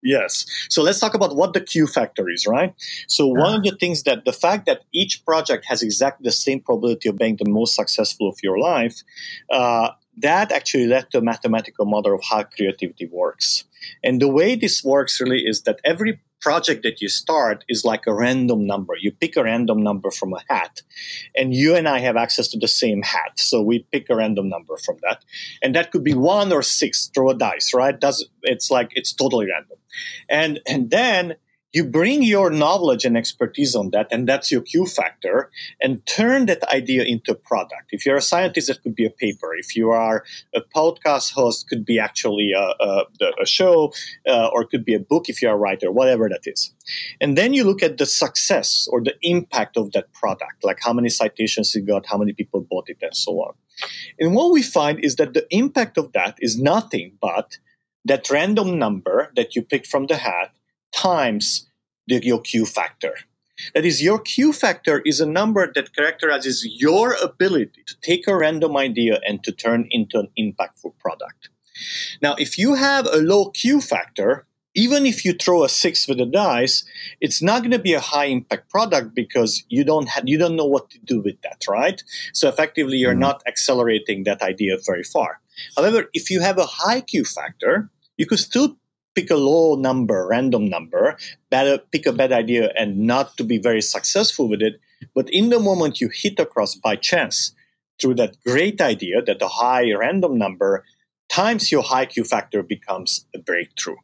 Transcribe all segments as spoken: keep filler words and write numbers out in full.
Yes. So let's talk about what the Q factor is, right? So one of the things that the fact that each project has exactly the same probability of being the most successful of your life, uh, that actually led to a mathematical model of how creativity works. And the way this works really is that every project that you start is like a random number. You pick a random number from a hat, and you and I have access to the same hat. So we pick a random number from that. And that could be one or six, throw a dice, right? Does It's like, it's totally random. And, and then you bring your knowledge and expertise on that, and that's your Q factor, and turn that idea into a product. If you're a scientist, it could be a paper. If you are a podcast host, could be actually a, a, a show, uh, or it could be a book if you're a writer, whatever that is. And then you look at the success or the impact of that product, like how many citations you got, how many people bought it, and so on. And what we find is that the impact of that is nothing but that random number that you picked from the hat times the, your Q factor. That is, your Q factor is a number that characterizes your ability to take a random idea and to turn into an impactful product. Now, if you have a low Q factor, even if you throw a six with a dice, it's not going to be a high impact product because you don't have, you don't know what to do with that, right? So effectively, you're not accelerating that idea very far. However, if you have a high Q factor, you could still pick a low number, random number, better, pick a bad idea and not to be very successful with it. But in the moment you hit across by chance through that great idea, that a high random number times your high Q factor becomes a breakthrough.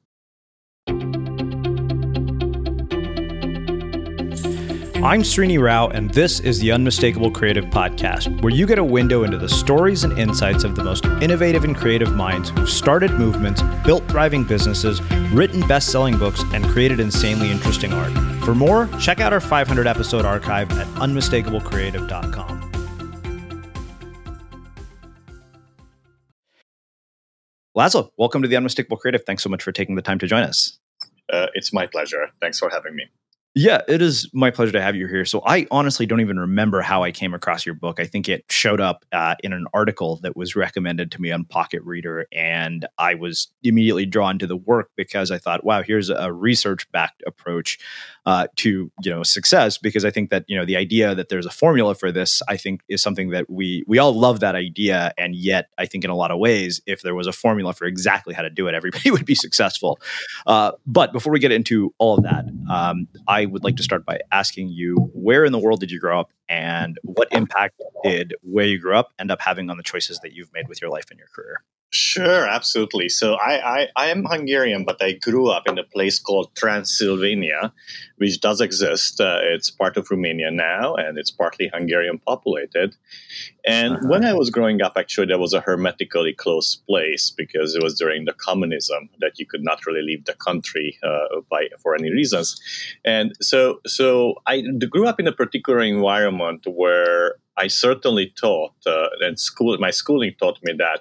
I'm Srini Rao, and this is the Unmistakable Creative Podcast, where you get a window into the stories and insights of the most innovative and creative minds who've started movements, built thriving businesses, written best-selling books, and created insanely interesting art. For more, check out our five hundred episode archive at unmistakable creative dot com. Laszlo, welcome to the Unmistakable Creative. Thanks so much for taking the time to join us. Uh, it's my pleasure. Thanks for having me. Yeah, it is my pleasure to have you here. So I honestly don't even remember how I came across your book. I think it showed up uh, in an article that was recommended to me on Pocket Reader, and I was immediately drawn to the work because I thought, wow, here's a research-backed approach uh, to you know success. Because I think that you know the idea that there's a formula for this, I think, is something that we we all love that idea, and yet I think in a lot of ways, if there was a formula for exactly how to do it, everybody would be successful. Uh, but before we get into all of that, um, I I would like to start by asking you, where in the world did you grow up, and what impact did where you grew up end up having on the choices that you've made with your life and your career? Sure, absolutely. So I, I, I am Hungarian, but I grew up in a place called Transylvania, which does exist. Uh, it's part of Romania now, and it's partly Hungarian populated. And uh-huh. when I was growing up, actually, there was a hermetically closed place because it was during the communism that you could not really leave the country uh, by for any reasons. And so, so I grew up in a particular environment where I certainly taught, uh, and school, my schooling taught me that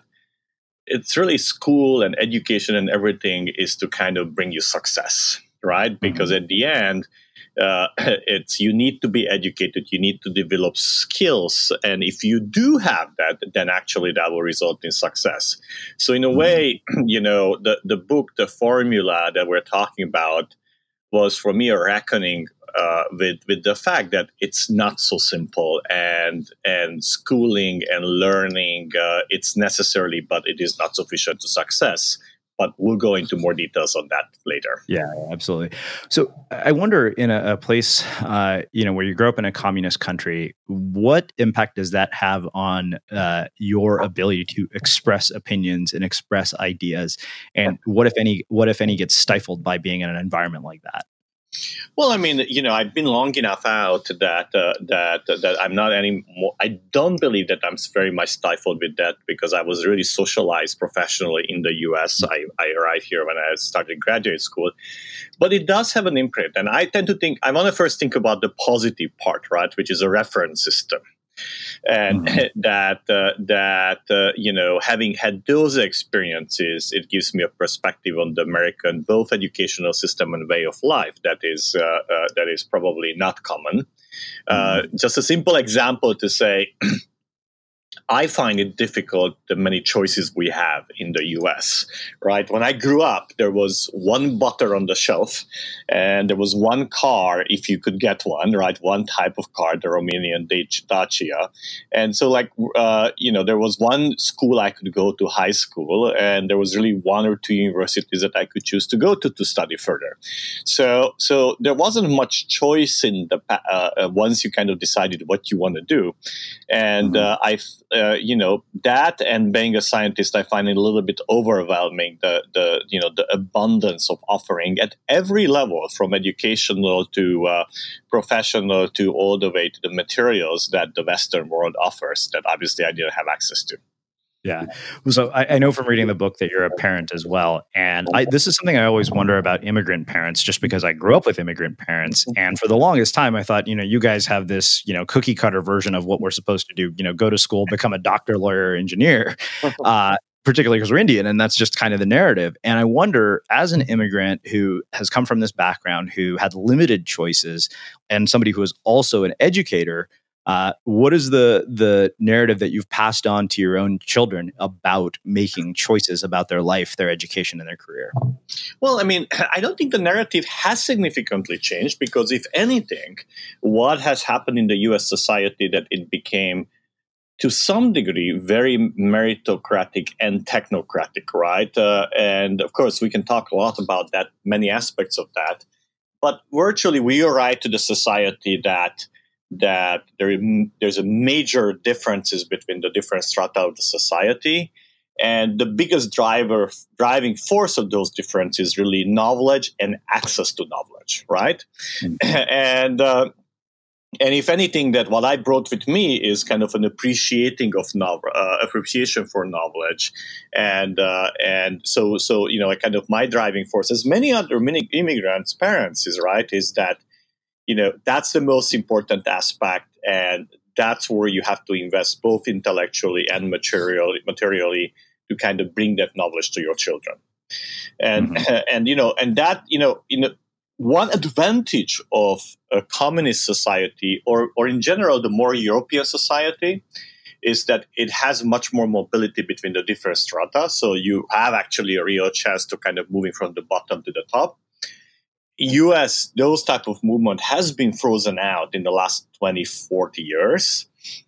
it's really school and education and everything is to kind of bring you success, right? Because mm-hmm. at the end, uh, it's you need to be educated, you need to develop skills, and if you do have that, then actually that will result in success. So in a mm-hmm. way, you know, the the book, the formula that we're talking about, was for me a reckoning uh, with with the fact that it's not so simple, and and schooling and learning uh, it's necessary, but it is not sufficient to success. But we'll go into more details on that later. Yeah, absolutely. So I wonder, in a, a place uh, you know where you grew up in a communist country, what impact does that have on uh, your ability to express opinions and express ideas? And what if any what if any gets stifled by being in an environment like that? Well, I mean, you know, I've been long enough out that uh, that that I'm not any more. I don't believe that I'm very much stifled with that because I was really socialized professionally in the U S. I, I arrived here when I started graduate school, but it does have an imprint. And I tend to think I want to first think about the positive part, right, which is a reference system. And mm-hmm. that uh, that uh, you know, having had those experiences, it gives me a perspective on the American both educational system and way of life that is uh, uh, that is probably not common. Mm-hmm. Uh, just a simple example to say, I find it difficult the many choices we have in the U S, right? When I grew up, there was one butter on the shelf and there was one car, if you could get one, right? One type of car, the Romanian Dacia. And so like, uh, you know, there was one school I could go to, high school, and there was really one or two universities that I could choose to go to to study further. So, so there wasn't much choice in the, uh, once you kind of decided what you want to do. And uh, I Uh, you know, that and being a scientist, I find it a little bit overwhelming, the, the you know, the abundance of offering at every level, from educational to uh, professional to all the way to the materials that the Western world offers that obviously I didn't have access to. Yeah. So I, I know from reading the book that you're a parent as well. And I, this is something I always wonder about immigrant parents, just because I grew up with immigrant parents. And for the longest time, I thought, you know, you guys have this, you know, cookie cutter version of what we're supposed to do, you know, go to school, become a doctor, lawyer, engineer, uh, particularly because we're Indian. And that's just kind of the narrative. And I wonder, as an immigrant who has come from this background, who had limited choices, and somebody who is also an educator, Uh, what is the the narrative that you've passed on to your own children about making choices about their life, their education, and their career? Well, I mean, I don't think the narrative has significantly changed, because if anything, what has happened in the U S society that it became, to some degree, very meritocratic and technocratic, right? Uh, and of course, we can talk a lot about that, many aspects of that. But virtually, we arrive to the society that that there, there's a major differences between the different strata of the society. And the biggest driver, driving force of those differences is really knowledge and access to knowledge, right? Mm-hmm. and uh, and if anything, that what I brought with me is kind of an appreciating of knowledge, uh, appreciation for knowledge, and uh, and so so you know, kind of my driving force, as many other many immigrants' parents is right, is that, you know, that's the most important aspect, and that's where you have to invest both intellectually and materially, materially to kind of bring that knowledge to your children. And mm-hmm. and you know, and that you know, you know, one advantage of a communist society, or or in general the more European society, is that it has much more mobility between the different strata. So you have actually a real chance to kind of moving from the bottom to the top. U S, those type of movement has been frozen out in the last twenty, forty years.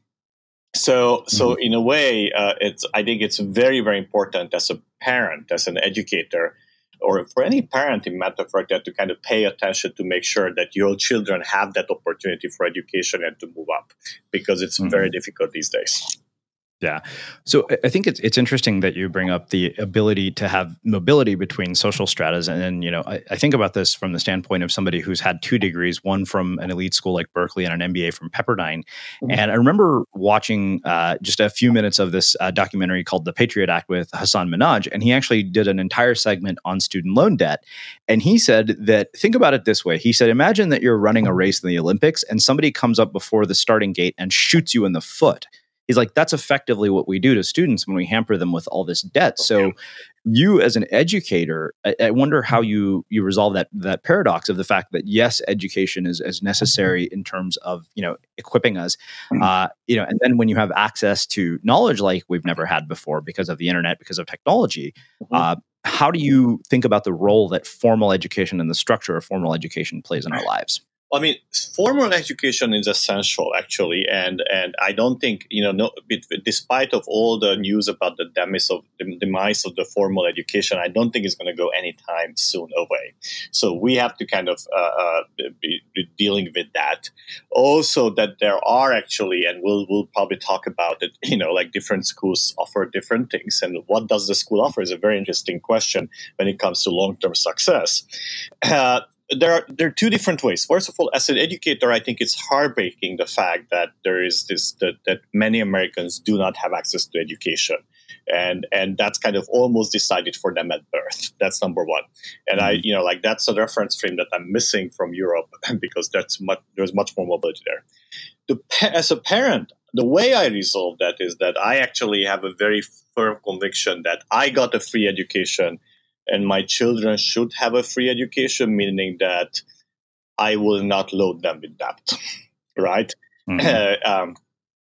So, so mm-hmm. in a way, uh, it's, I think it's very, very important as a parent, as an educator, or for any parent in matter of fact, that to kind of pay attention to make sure that your children have that opportunity for education and to move up, because it's mm-hmm. very difficult these days. Yeah. So I think it's it's interesting that you bring up the ability to have mobility between social stratas. And then, you know, I, I think about this from the standpoint of somebody who's had two degrees, one from an elite school like Berkeley and an M B A from Pepperdine. Mm-hmm. And I remember watching uh, just a few minutes of this uh, documentary called The Patriot Act with Hassan Minhaj. And he actually did an entire segment on student loan debt. And he said that, think about it this way. He said, imagine that you're running a race in the Olympics and somebody comes up before the starting gate and shoots you in the foot. He's like, that's effectively what we do to students when we hamper them with all this debt. So you as an educator, I, I wonder how you you resolve that that paradox of the fact that, yes, education is as necessary in terms of, you know, equipping us, uh, you know, and then when you have access to knowledge like we've never had before because of the internet, because of technology, uh, how do you think about the role that formal education and the structure of formal education plays in our lives? I mean, formal education is essential, actually, and and I don't think, you know, no, despite of all the news about the demise of the demise of the formal education, I don't think it's going to go anytime soon away. So we have to kind of uh, uh, be, be dealing with that. Also, that there are actually, and we'll we'll probably talk about it, you know, like different schools offer different things, and what does the school offer is a very interesting question when it comes to long-term success. Uh, There are there are two different ways. First of all, as an educator, I think it's heartbreaking the fact that there is this that, that many Americans do not have access to education, and and that's kind of almost decided for them at birth. That's number one. And mm-hmm. I, you know, like that's a reference frame that I'm missing from Europe because that's much there's much more mobility there. The, as a parent, the way I resolve that is that I actually have a very firm conviction that I got a free education. And my children should have a free education, meaning that I will not load them with debt, right? Mm-hmm. Uh, um,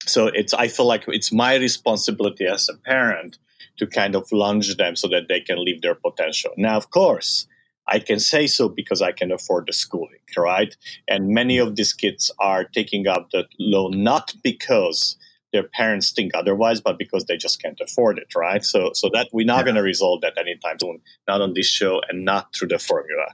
So it's I feel like it's my responsibility as a parent to kind of launch them so that they can live their potential. Now, of course, I can say so because I can afford the schooling, right? And many of these kids are taking up the loan not because their parents think otherwise, but because they just can't afford it, right? So, so that we're not Yeah. going to resolve that anytime soon, not on this show and not through the formula.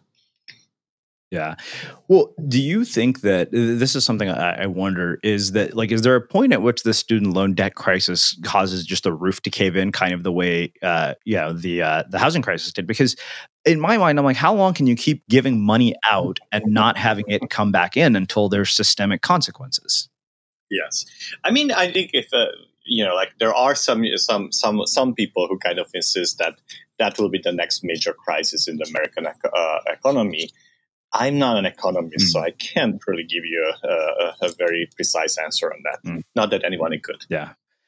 Yeah. Well, do you think that this is something I, I wonder is that like, is there a point at which the student loan debt crisis causes just the roof to cave in kind of the way, uh, you know, the, uh, the housing crisis did? Because in my mind, I'm like, how long can you keep giving money out and not having it come back in until there's systemic consequences? Yes. I mean, I think if, uh, you know, like there are some, some, some, some people who kind of insist that that will be the next major crisis in the American uh, economy. I'm not an economist, mm. so I can't really give you a, a, a very precise answer on that. Mm. Not that anyone could. Yeah.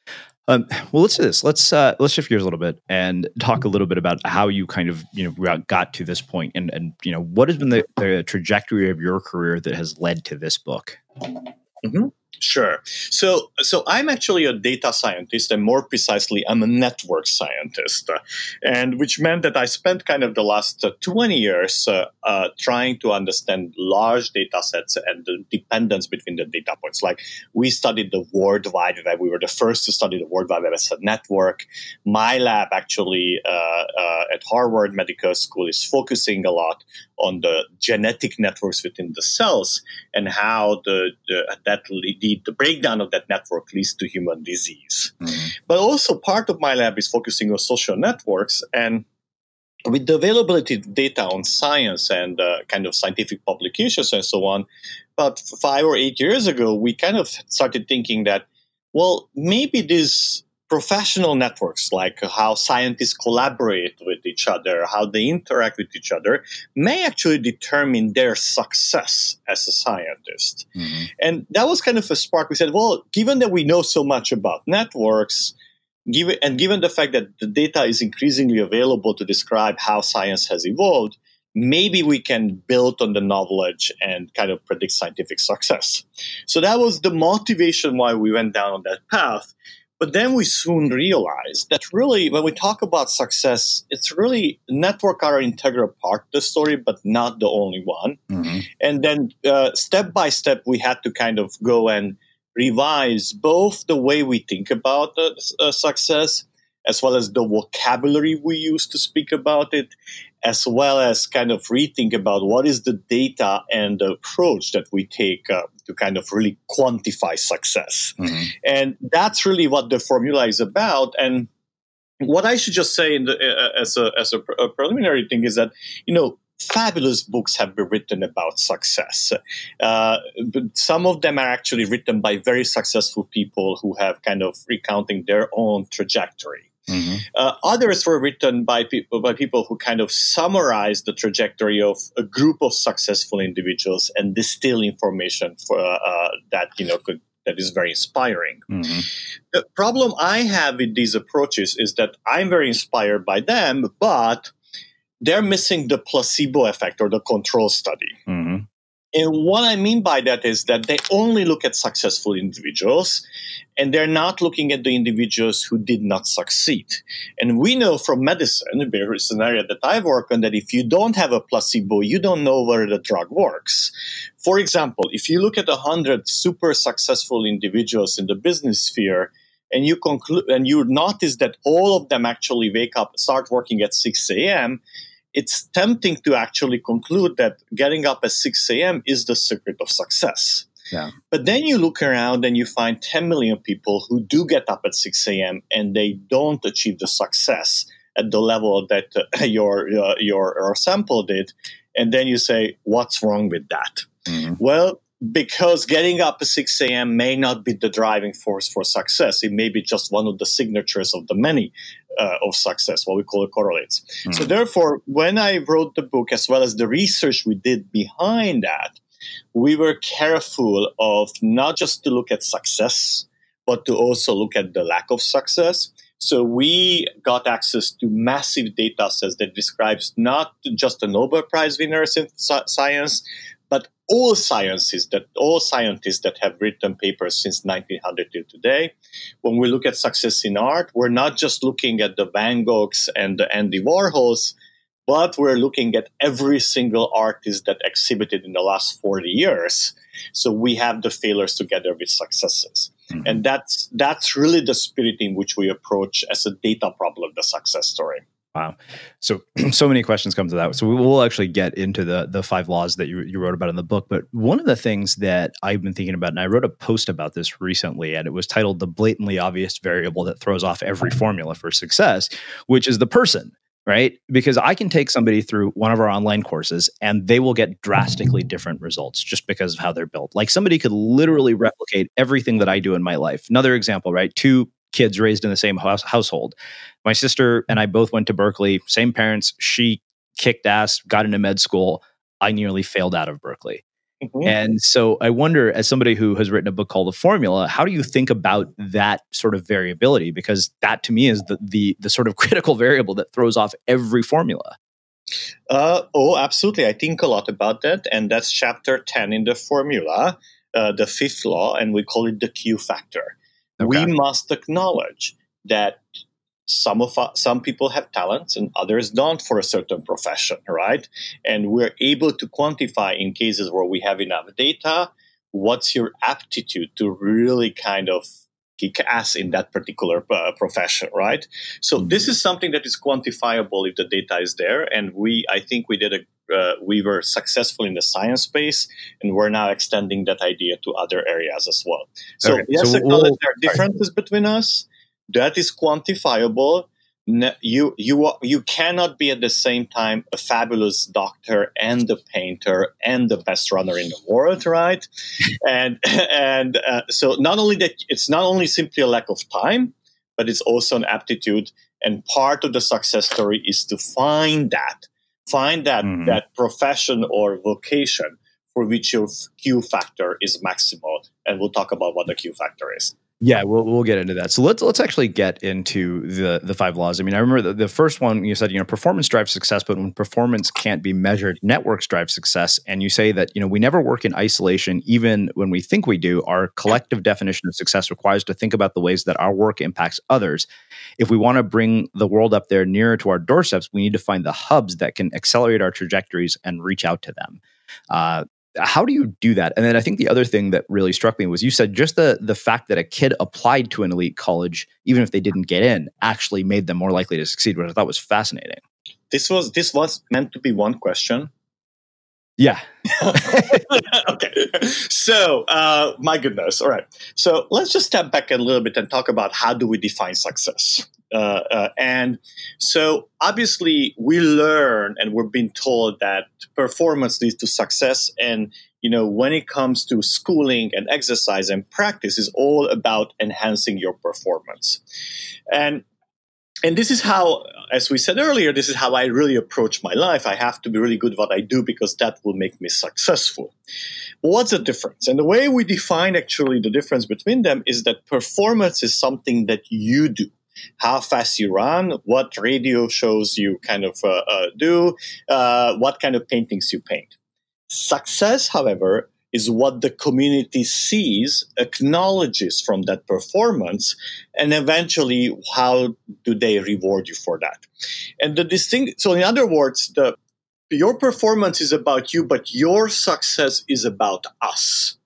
Um, well, let's do this. Let's uh, let's shift gears a little bit and talk a little bit about how you kind of you know got to this point, and and you know what has been the, the trajectory of your career that has led to this book. Mm-hmm. Sure. So, so I'm actually a data scientist, and more precisely, I'm a network scientist, uh, and which meant that I spent kind of the last uh, twenty years uh, uh, trying to understand large data sets and the dependence between the data points. Like we studied the World Wide Web. We were the first to study the World Wide Web as a network. My lab actually uh, uh, at Harvard Medical School is focusing a lot on the genetic networks within the cells and how the, the that the, the breakdown of that network leads to human disease. Mm-hmm. But also part of my lab is focusing on social networks, and with the availability of data on science and uh, kind of scientific publications and so on, about five or eight years ago, we kind of started thinking that, well, maybe these professional networks, like how scientists collaborate with each other, how they interact with each other, may actually determine their success as a scientist. Mm-hmm. And that was kind of a spark. We said, well, given that we know so much about networks, given, and given the fact that the data is increasingly available to describe how science has evolved, maybe we can build on the knowledge and kind of predict scientific success. So that was the motivation why we went down on that path. But then we soon realized that really, when we talk about success, it's really network are an integral part of the story, but not the only one. Mm-hmm. And then uh, step by step, we had to kind of go and revise both the way we think about uh, uh, success, as well as the vocabulary we use to speak about it, as well as kind of rethink about what is the data and the approach that we take uh, to kind of really quantify success. Mm-hmm. And that's really what the formula is about. And what I should just say in the, uh, as, a, as a, a preliminary thing is that, you know, fabulous books have been written about success. Uh, but some of them are actually written by very successful people who have kind of recounting their own trajectory. Mm-hmm. Uh, others were written by people by people who kind of summarize the trajectory of a group of successful individuals and distill information for uh, uh, that you know could that is very inspiring. Mm-hmm. The problem I have with these approaches is that I'm very inspired by them, but they're missing the placebo effect or the control study. Mm-hmm. And what I mean by that is that they only look at successful individuals, and they're not looking at the individuals who did not succeed. And we know from medicine, it's an area that I've worked on, that if you don't have a placebo, you don't know whether the drug works. For example, if you look at one hundred super successful individuals in the business sphere, and you conclude and you notice that all of them actually wake up, start working at six a.m., it's tempting to actually conclude that getting up at six a.m. is the secret of success. Yeah. But then you look around and you find ten million people who do get up at six a.m. and they don't achieve the success at the level that uh, your, uh, your your sample did. And then you say, what's wrong with that? Mm-hmm. Well, because getting up at six a.m. may not be the driving force for success. It may be just one of the signatures of the many uh, of success, what we call it correlates. Mm-hmm. So therefore, when I wrote the book, as well as the research we did behind that, we were careful of not just to look at success, but to also look at the lack of success. So we got access to massive data sets that describes not just the Nobel Prize winners in science, but all sciences that all scientists that have written papers since nineteen hundred till today, when we look at success in art, we're not just looking at the Van Goghs and the Andy Warhols, but we're looking at every single artist that exhibited in the last forty years. So we have the failures together with successes. Mm-hmm. And that's that's really the spirit in which we approach as a data problem, the success story. Wow. So, so many questions come to that. So we will actually get into the the five laws that you, you wrote about in the book. But one of the things that I've been thinking about, and I wrote a post about this recently, and it was titled "The Blatantly Obvious Variable That Throws Off Every Formula for Success," which is the person, right? Because I can take somebody through one of our online courses and they will get drastically different results just because of how they're built. Like somebody could literally replicate everything that I do in my life. Another example, right? Two kids raised in the same house, household. My sister and I both went to Berkeley, same parents. She kicked ass, got into med school. I nearly failed out of Berkeley. Mm-hmm. And so I wonder, as somebody who has written a book called The Formula, how do you think about that sort of variability? Because that to me is the the, the sort of critical variable that throws off every formula. Uh, oh, absolutely. I think a lot about that. And that's chapter ten in The Formula, uh, the fifth law, and we call it the Q factor. Okay. We must acknowledge that some of us, some people have talents and others don't for a certain profession, right? And we're able to quantify in cases where we have enough data, what's your aptitude to really kind of kick ass in that particular uh, profession, right? So mm-hmm. this is something that is quantifiable if the data is there. And we, I think we did a Uh, we were successful in the science space, and we're now extending that idea to other areas as well. So okay. yes, so acknowledge we'll, there are differences sorry. between us. That is quantifiable. You you you cannot be at the same time a fabulous doctor and a painter and the best runner in the world, right? and and uh, so not only that, it's not only simply a lack of time, but it's also an aptitude. And part of the success story is to find that. Find that, mm-hmm. that profession or vocation for which your Q factor is maximal. And we'll talk about what the Q factor is. Yeah, we'll we'll get into that. So let's let's actually get into the the five laws. I mean, I remember the, the first one you said, you know, performance drives success, but when performance can't be measured, networks drive success. And you say that, you know, we never work in isolation, even when we think we do. Our collective definition of success requires us to think about the ways that our work impacts others. If we want to bring the world up there nearer to our doorsteps, we need to find the hubs that can accelerate our trajectories and reach out to them. Uh, How do you do that? And then I think the other thing that really struck me was you said just the the fact that a kid applied to an elite college, even if they didn't get in, actually made them more likely to succeed, which I thought was fascinating. This was this was meant to be one question. Yeah. Okay. So, uh, my goodness. All right. So let's just step back a little bit and talk about how do we define success. Uh, uh, and so obviously we learn and we're being told that performance leads to success. And, you know, when it comes to schooling and exercise and practice, is all about enhancing your performance. And And this is how, as we said earlier, this is how I really approach my life. I have to be really good at what I do because that will make me successful. What's the difference? And the way we define actually the difference between them is that performance is something that you do. How fast you run, what radio shows you kind of uh, uh, do, uh, what kind of paintings you paint. Success, however, is what the community sees, acknowledges from that performance, and eventually how do they reward you for that. And the distinct, so in other words, the your performance is about you, but your success is about us.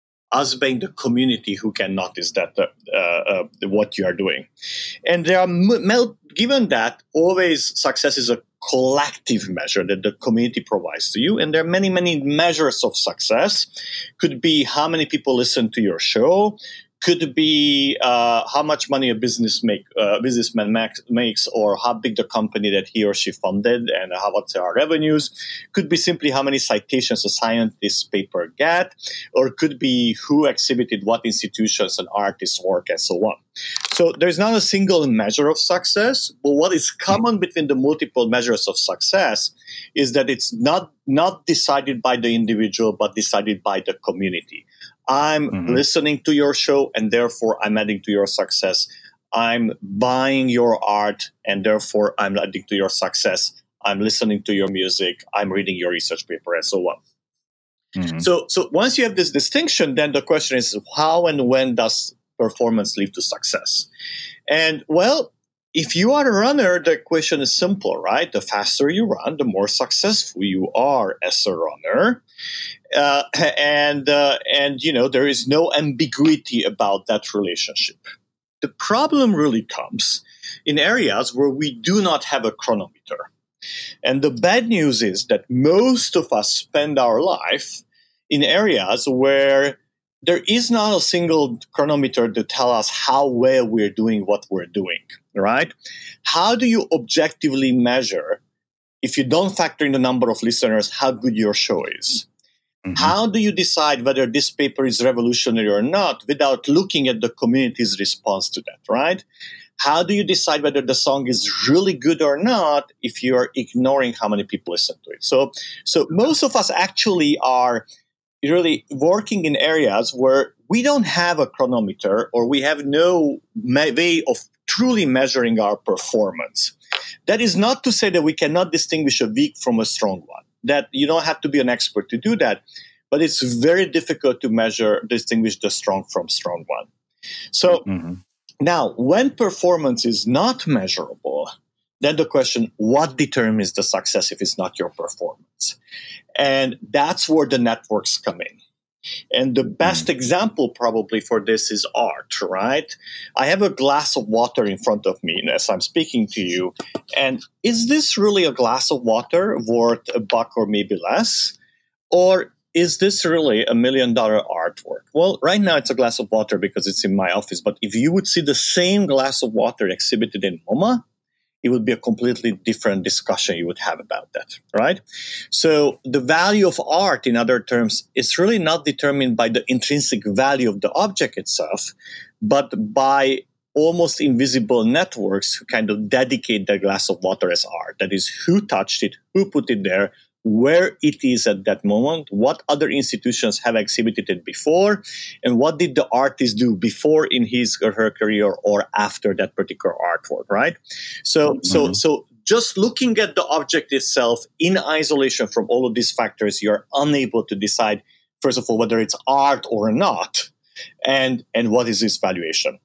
Us being the community who can notice that uh, uh, what you are doing. And there are, given that always success is a collective measure that the community provides to you. And there are many, many measures of success. Could be how many people listen to your show. Could be uh, how much money a business make, uh, businessman max, makes, or how big the company that he or she funded, and how what's our revenues. Could be simply how many citations a scientist's paper get, or could be who exhibited what institutions and artists' work, and so on. So there's not a single measure of success, but what is common between the multiple measures of success is that it's not not decided by the individual, but decided by the community. I'm mm-hmm. listening to your show, and therefore I'm adding to your success. I'm buying your art, and therefore I'm adding to your success. I'm listening to your music. I'm reading your research paper, and so on. Mm-hmm. So, so once you have this distinction, then the question is, how and when does performance lead to success? And well, if you are a runner, the equation is simple, right? The faster you run, the more successful you are as a runner. Uh, and, uh, and, you know, there is no ambiguity about that relationship. The problem really comes in areas where we do not have a chronometer. And the bad news is that most of us spend our life in areas where there is not a single chronometer to tell us how well we're doing what we're doing, right? How do you objectively measure, if you don't factor in the number of listeners, how good your show is? Mm-hmm. How do you decide whether this paper is revolutionary or not without looking at the community's response to that, right? How do you decide whether the song is really good or not if you are ignoring how many people listen to it? So, so most of us actually are really working in areas where we don't have a chronometer or we have no me- way of truly measuring our performance. That is not to say that we cannot distinguish a weak from a strong one. That you don't have to be an expert to do that, but it's very difficult to measure, distinguish the strong from strong one. So mm-hmm. Now, when performance is not measurable, then the question, what determines the success if it's not your performance? And that's where the networks come in. And the best example probably for this is art, right? I have a glass of water in front of me as I'm speaking to you. And is this really a glass of water worth a buck or maybe less? Or is this really a million dollar artwork? Well, right now it's a glass of water because it's in my office. But if you would see the same glass of water exhibited in MoMA, it would be a completely different discussion you would have about that, right? So the value of art, in other terms, is really not determined by the intrinsic value of the object itself, but by almost invisible networks who kind of dedicate the glass of water as art. That is, who touched it, who put it there, where it is at that moment, what other institutions have exhibited it before, and what did the artist do before in his or her career or after that particular artwork, right? So, mm-hmm. so, so just looking at the object itself in isolation from all of these factors, you're unable to decide, first of all, whether it's art or not, and, and what is its valuation.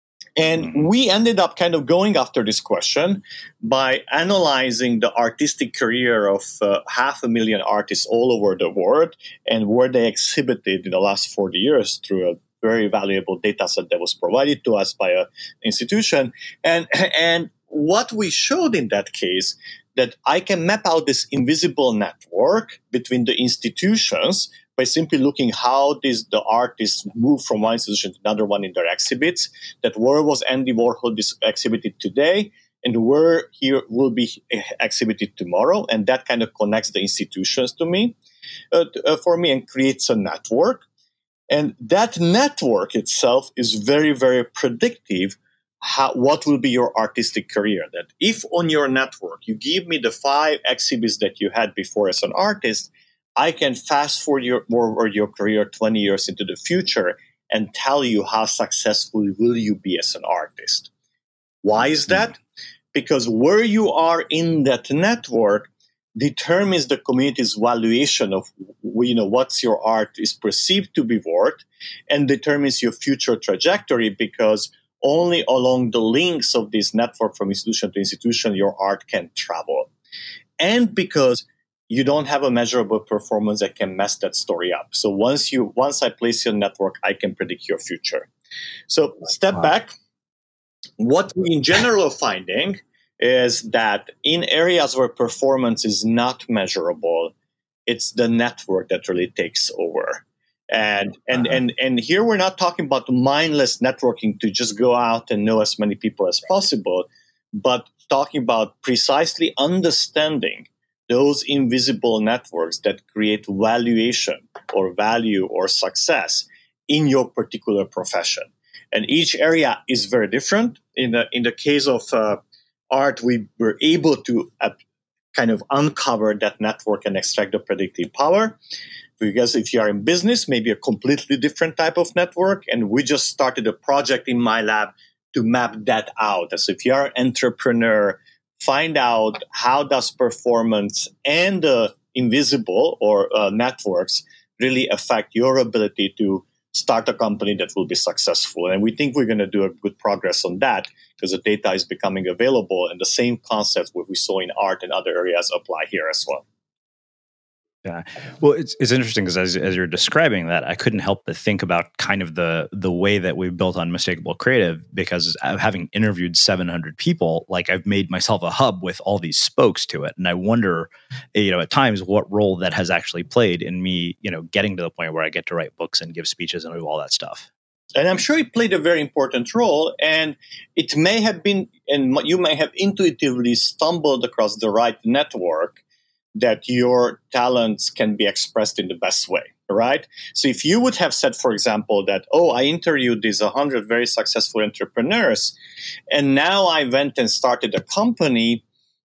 And we ended up kind of going after this question by analyzing the artistic career of uh, half a million artists all over the world and where they exhibited in the last forty years through a very valuable data set that was provided to us by an institution. And, and what we showed in that case, that I can map out this invisible network between the institutions by simply looking how this, the artists move from one institution to another one in their exhibits, that where was Andy Warhol exhibited today and where he will be exhibited tomorrow. And that kind of connects the institutions to me, uh, uh, for me, and creates a network. And that network itself is very, very predictive how, what will be your artistic career. That if on your network you give me the five exhibits that you had before as an artist, I can fast forward your, forward your career twenty years into the future and tell you how successful will you be as an artist. Why is that? Because where you are in that network determines the community's valuation of, you know, what's your art is perceived to be worth, and determines your future trajectory, because only along the links of this network from institution to institution your art can travel. And because you don't have a measurable performance that can mess that story up. So once you once I place your network, I can predict your future. So step wow. back. What we in general are finding is that in areas where performance is not measurable, it's the network that really takes over. And and uh-huh. and and here we're not talking about mindless networking to just go out and know as many people as possible, but talking about precisely understanding those invisible networks that create valuation or value or success in your particular profession. And each area is very different. In the in the case of uh, art, we were able to uh, kind of uncover that network and extract the predictive power. Because if you are in business, maybe a completely different type of network. And we just started a project in my lab to map that out. So if you are an entrepreneur, find out how does performance and the uh, invisible or uh, networks really affect your ability to start a company that will be successful. And we think we're going to do a good progress on that because the data is becoming available, and the same concepts what we saw in art and other areas apply here as well. Yeah. Well, it's it's interesting because as as you're describing that, I couldn't help but think about kind of the the way that we've built Unmistakable Creative, because having interviewed seven hundred people, like I've made myself a hub with all these spokes to it. And I wonder, you know, at times what role that has actually played in me, you know, getting to the point where I get to write books and give speeches and do all that stuff. And I'm sure it played a very important role. And it may have been, and you may have intuitively stumbled across the right network that your talents can be expressed in the best way, right? So if you would have said, for example, that, oh, I interviewed these one hundred very successful entrepreneurs, and now I went and started a company,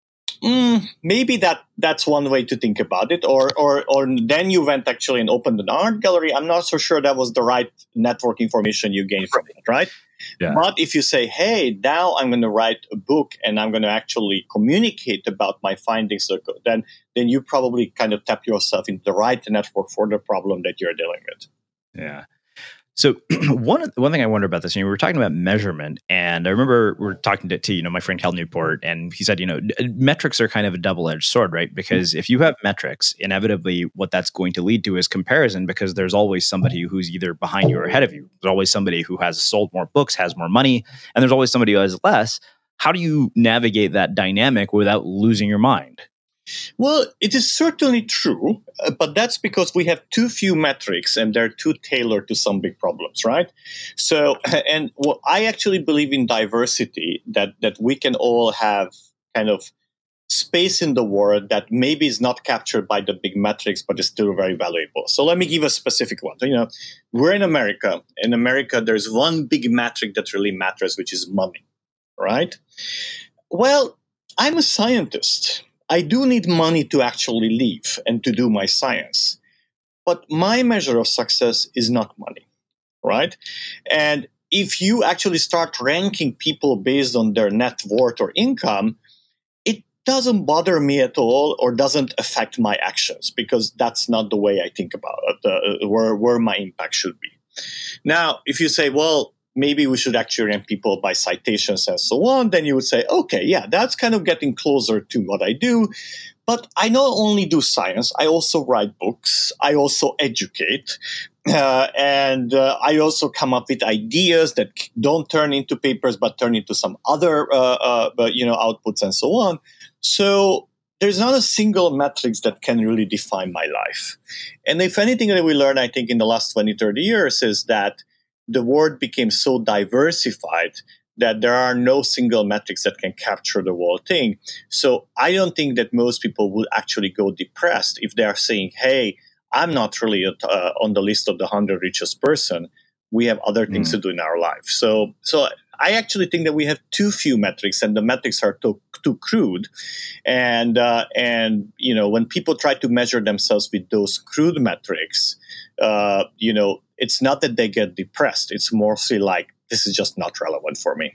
mm, maybe that that's one way to think about it. Or, or, or then you went actually and opened an art gallery. I'm not so sure that was the right network information you gained from it, right? Yeah. But if you say, hey, now I'm going to write a book and I'm going to actually communicate about my findings, then then you probably kind of tap yourself into the right network for the problem that you're dealing with. Yeah. So one one thing I wonder about this, you know, we were talking about measurement, and I remember we were talking to, to you know, my friend Cal Newport, and he said, you know, metrics are kind of a double-edged sword, right? Because mm-hmm. if you have metrics, inevitably what that's going to lead to is comparison, because there's always somebody who's either behind you or ahead of you. There's always somebody who has sold more books, has more money, and there's always somebody who has less. How do you navigate that dynamic without losing your mind? Well, it is certainly true, uh, but that's because we have too few metrics and they're too tailored to some big problems, right? So, and well, I actually believe in diversity, that, that we can all have kind of space in the world that maybe is not captured by the big metrics, but is still very valuable. So let me give a specific one. You know, we're in America. In America, there's one big metric that really matters, which is money, right? Well, I'm a scientist. I do need money to actually live and to do my science. But my measure of success is not money, right? And if you actually start ranking people based on their net worth or income, it doesn't bother me at all or doesn't affect my actions, because that's not the way I think about it, uh, where, where my impact should be. Now, if you say, well, maybe we should actually rank people by citations and so on, then you would say, okay, yeah, that's kind of getting closer to what I do. But I not only do science, I also write books, I also educate, uh, and uh, I also come up with ideas that don't turn into papers, but turn into some other uh, uh, you know, outputs and so on. So there's not a single metrics that can really define my life. And if anything that we learned, I think, in the last twenty, thirty years is that the world became so diversified that there are no single metrics that can capture the whole thing. So I don't think that most people will actually go depressed if they are saying, hey, I'm not really uh, on the list of the one hundred richest person. We have other things mm. to do in our life. So so I actually think that we have too few metrics, and the metrics are too, too crude. And, uh, and, you know, when people try to measure themselves with those crude metrics, uh, you know, it's not that they get depressed. It's mostly like, this is just not relevant for me.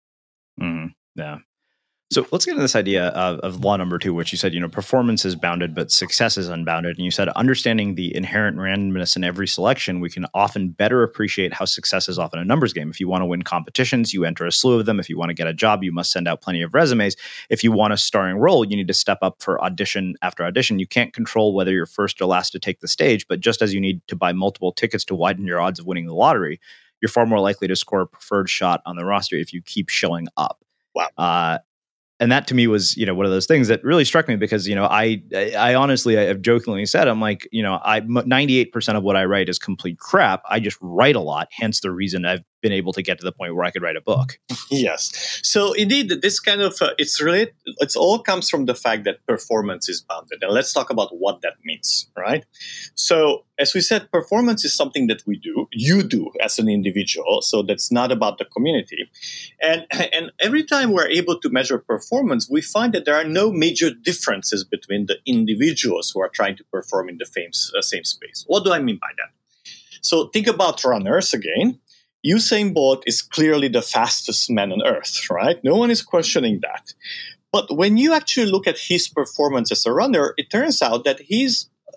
Mm, yeah. So let's get into this idea of, of law number two, which you said, you know, performance is bounded, but success is unbounded. And you said, understanding the inherent randomness in every selection, we can often better appreciate how success is often a numbers game. If you want to win competitions, you enter a slew of them. If you want to get a job, you must send out plenty of resumes. If you want a starring role, you need to step up for audition after audition. You can't control whether you're first or last to take the stage, but just as you need to buy multiple tickets to widen your odds of winning the lottery, you're far more likely to score a preferred shot on the roster if you keep showing up. Wow. Uh, And that to me was, you know, one of those things that really struck me, because, you know, I, I honestly, I have jokingly said, I'm like, you know, I ninety-eight percent of what I write is complete crap. I just write a lot. Hence the reason I've been able to get to the point where I could write a book. Yes. So indeed, this kind of, uh, it's really, it's all comes from the fact that performance is bounded. And let's talk about what that means, right? So as we said, performance is something that we do, you do as an individual. So that's not about the community. And, and every time we're able to measure performance, we find that there are no major differences between the individuals who are trying to perform in the same, uh, same space. What do I mean by that? So think about runners again. Usain Bolt is clearly the fastest man on earth, right? No one is questioning that. But when you actually look at his performance as a runner, it turns out that he's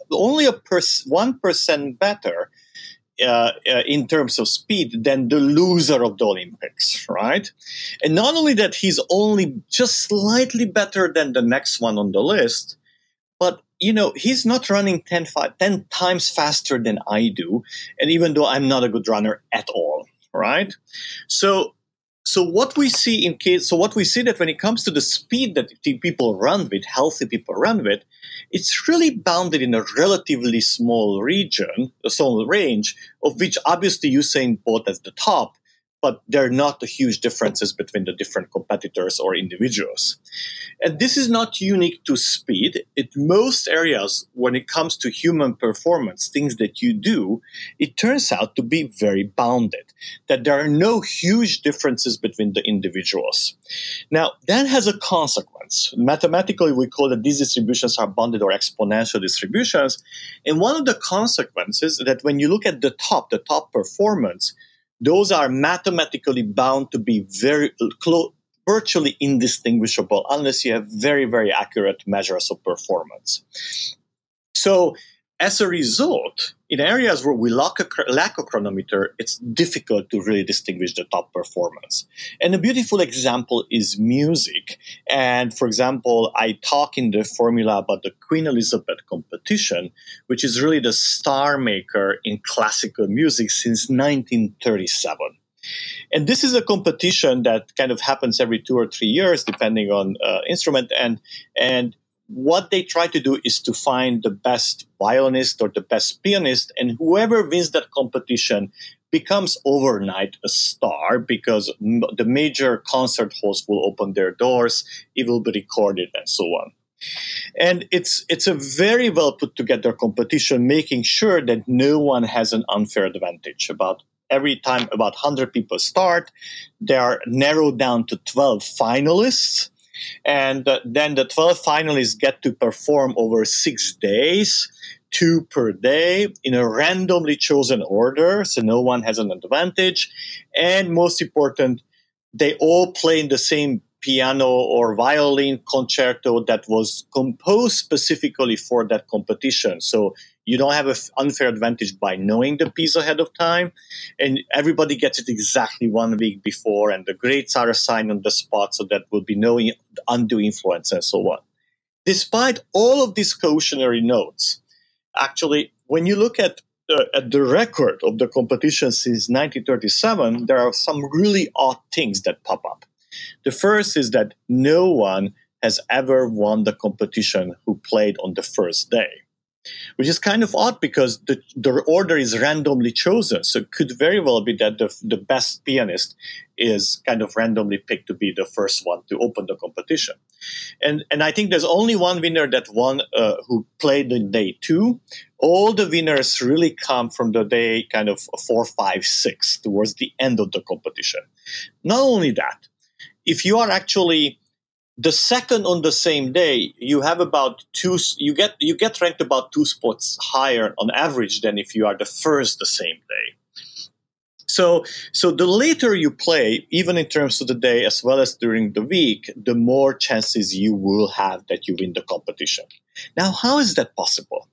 only a pers- one percent better uh, uh, in terms of speed than the loser of the Olympics, right? And not only that, he's only just slightly better than the next one on the list, but, you know, he's not running ten, five, ten times faster than I do. And even though I'm not a good runner at all, right? So, so what we see in kids, so what we see that when it comes to the speed that people run with, healthy people run with, it's really bounded in a relatively small region, a small range, of which obviously Usain Bolt at the top, but there are not the huge differences between the different competitors or individuals. And this is not unique to speed. In most areas, when it comes to human performance, things that you do, it turns out to be very bounded, that there are no huge differences between the individuals. Now, that has a consequence. Mathematically, we call that these distributions are bounded or exponential distributions. And one of the consequences is that when you look at the top, the top performance, those are mathematically bound to be very close, virtually indistinguishable unless you have very, very accurate measures of performance. So as a result, in areas where we lack a, lack a chronometer, it's difficult to really distinguish the top performance. And a beautiful example is music. And for example, I talk in the formula about the Queen Elizabeth competition, which is really the star maker in classical music since nineteen thirty-seven. And this is a competition that kind of happens every two or three years, depending on uh, instrument. And, and what they try to do is to find the best violinist or the best pianist, and whoever wins that competition becomes overnight a star because m- the major concert halls will open their doors, it will be recorded, and so on. And it's it's a very well put together competition, making sure that no one has an unfair advantage. About every time about one hundred people start, they are narrowed down to twelve finalists. And uh, then the twelve finalists get to perform over six days, two per day, in a randomly chosen order, so no one has an advantage. And most important, they all play in the same piano or violin concerto that was composed specifically for that competition. So you don't have an unfair advantage by knowing the piece ahead of time, and everybody gets it exactly one week before, and the grades are assigned on the spot, so that will be no undue influence and so on. Despite all of these cautionary notes, actually, when you look at the, at the record of the competition since nineteen thirty-seven, there are some really odd things that pop up. The first is that no one has ever won the competition who played on the first day, which is kind of odd because the, the order is randomly chosen. So it could very well be that the, the best pianist is kind of randomly picked to be the first one to open the competition. And and I think there's only one winner that won uh, who played in day two. All the winners really come from the day kind of four, five, six, towards the end of the competition. Not only that, if you are actually the second on the same day, you have about two. You get you get ranked about two spots higher on average than if you are the first the same day. So, so the later you play, even in terms of the day as well as during the week, the more chances you will have that you win the competition. Now, how is that possible?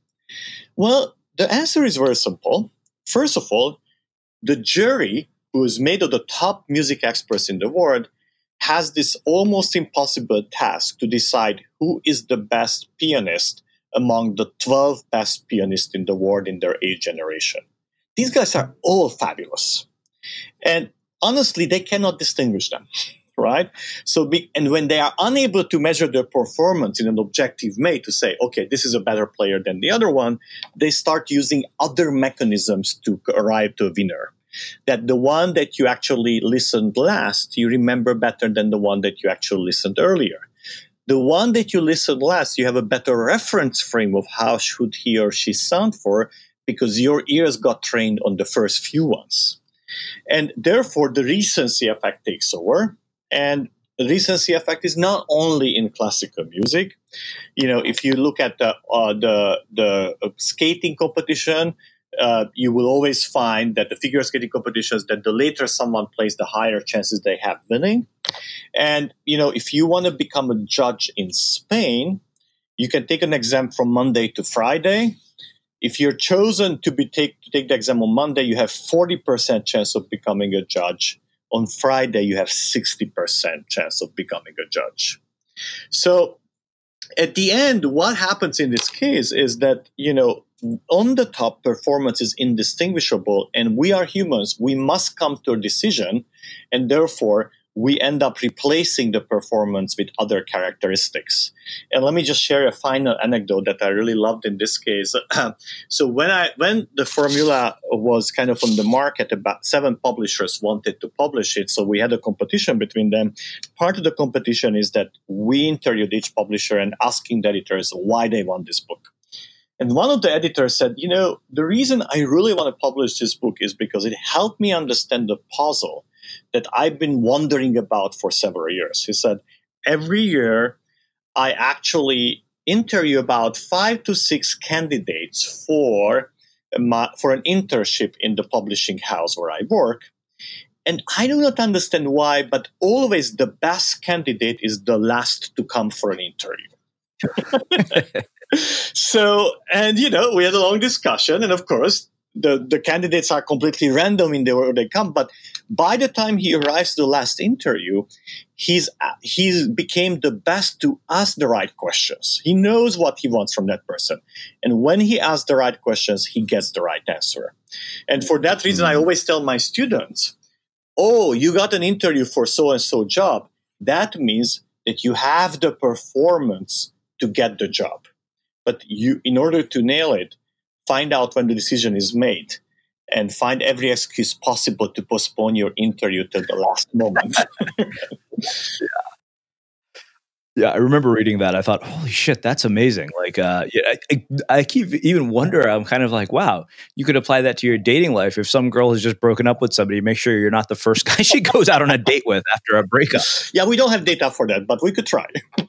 Well, the answer is very simple. First of all, the jury, who is made of the top music experts in the world, has this almost impossible task to decide who is the best pianist among the twelve best pianists in the world in their age generation. These guys are all fabulous. And honestly, they cannot distinguish them, right? So, be, and when they are unable to measure their performance in an objective way to say, okay, this is a better player than the other one, they start using other mechanisms to arrive to a winner. That the one that you actually listened last, you remember better than the one that you actually listened earlier. The one that you listened last, you have a better reference frame of how should he or she sound for, because your ears got trained on the first few ones. And therefore, the recency effect takes over. And the recency effect is not only in classical music. You know, if you look at the uh, the the uh, skating competition, uh, you will always find that the figure skating competitions, that the later someone plays, the higher chances they have winning. And you know, if you want to become a judge in Spain, you can take an exam from Monday to Friday. If you're chosen to be take to take the exam on Monday, you have forty percent chance of becoming a judge. On Friday, you have sixty percent chance of becoming a judge. So at the end, what happens in this case is that, you know, on the top, performance is indistinguishable, and we are humans. We must come to a decision, and therefore we end up replacing the performance with other characteristics. And let me just share a final anecdote that I really loved in this case. So when I when the formula was kind of on the market, about seven publishers wanted to publish it. So we had a competition between them. Part of the competition is that we interviewed each publisher and asking the editors why they want this book. And one of the editors said, you know, the reason I really want to publish this book is because it helped me understand the puzzle that I've been wondering about for several years. He said, every year I actually interview about five to six candidates for, my, for an internship in the publishing house where I work. And I do not understand why, but always the best candidate is the last to come for an interview. So, and, you know, we had a long discussion. And of course, the, the candidates are completely random in the where they come. But by the time he arrives to the last interview, he's he's became the best to ask the right questions. He knows what he wants from that person. And when he asks the right questions, he gets the right answer. And for that reason, I always tell my students, oh, you got an interview for so-and-so job. That means that you have the performance to get the job. But you, in order to nail it, find out when the decision is made and find every excuse possible to postpone your interview till the last moment. yeah. yeah, I remember reading that. I thought, holy shit, that's amazing. Like, uh, yeah, I, I, I keep even wonder, I'm kind of like, wow, you could apply that to your dating life. If some girl has just broken up with somebody, make sure you're not the first guy she goes out on a date with after a breakup. Yeah, we don't have data for that, but we could try.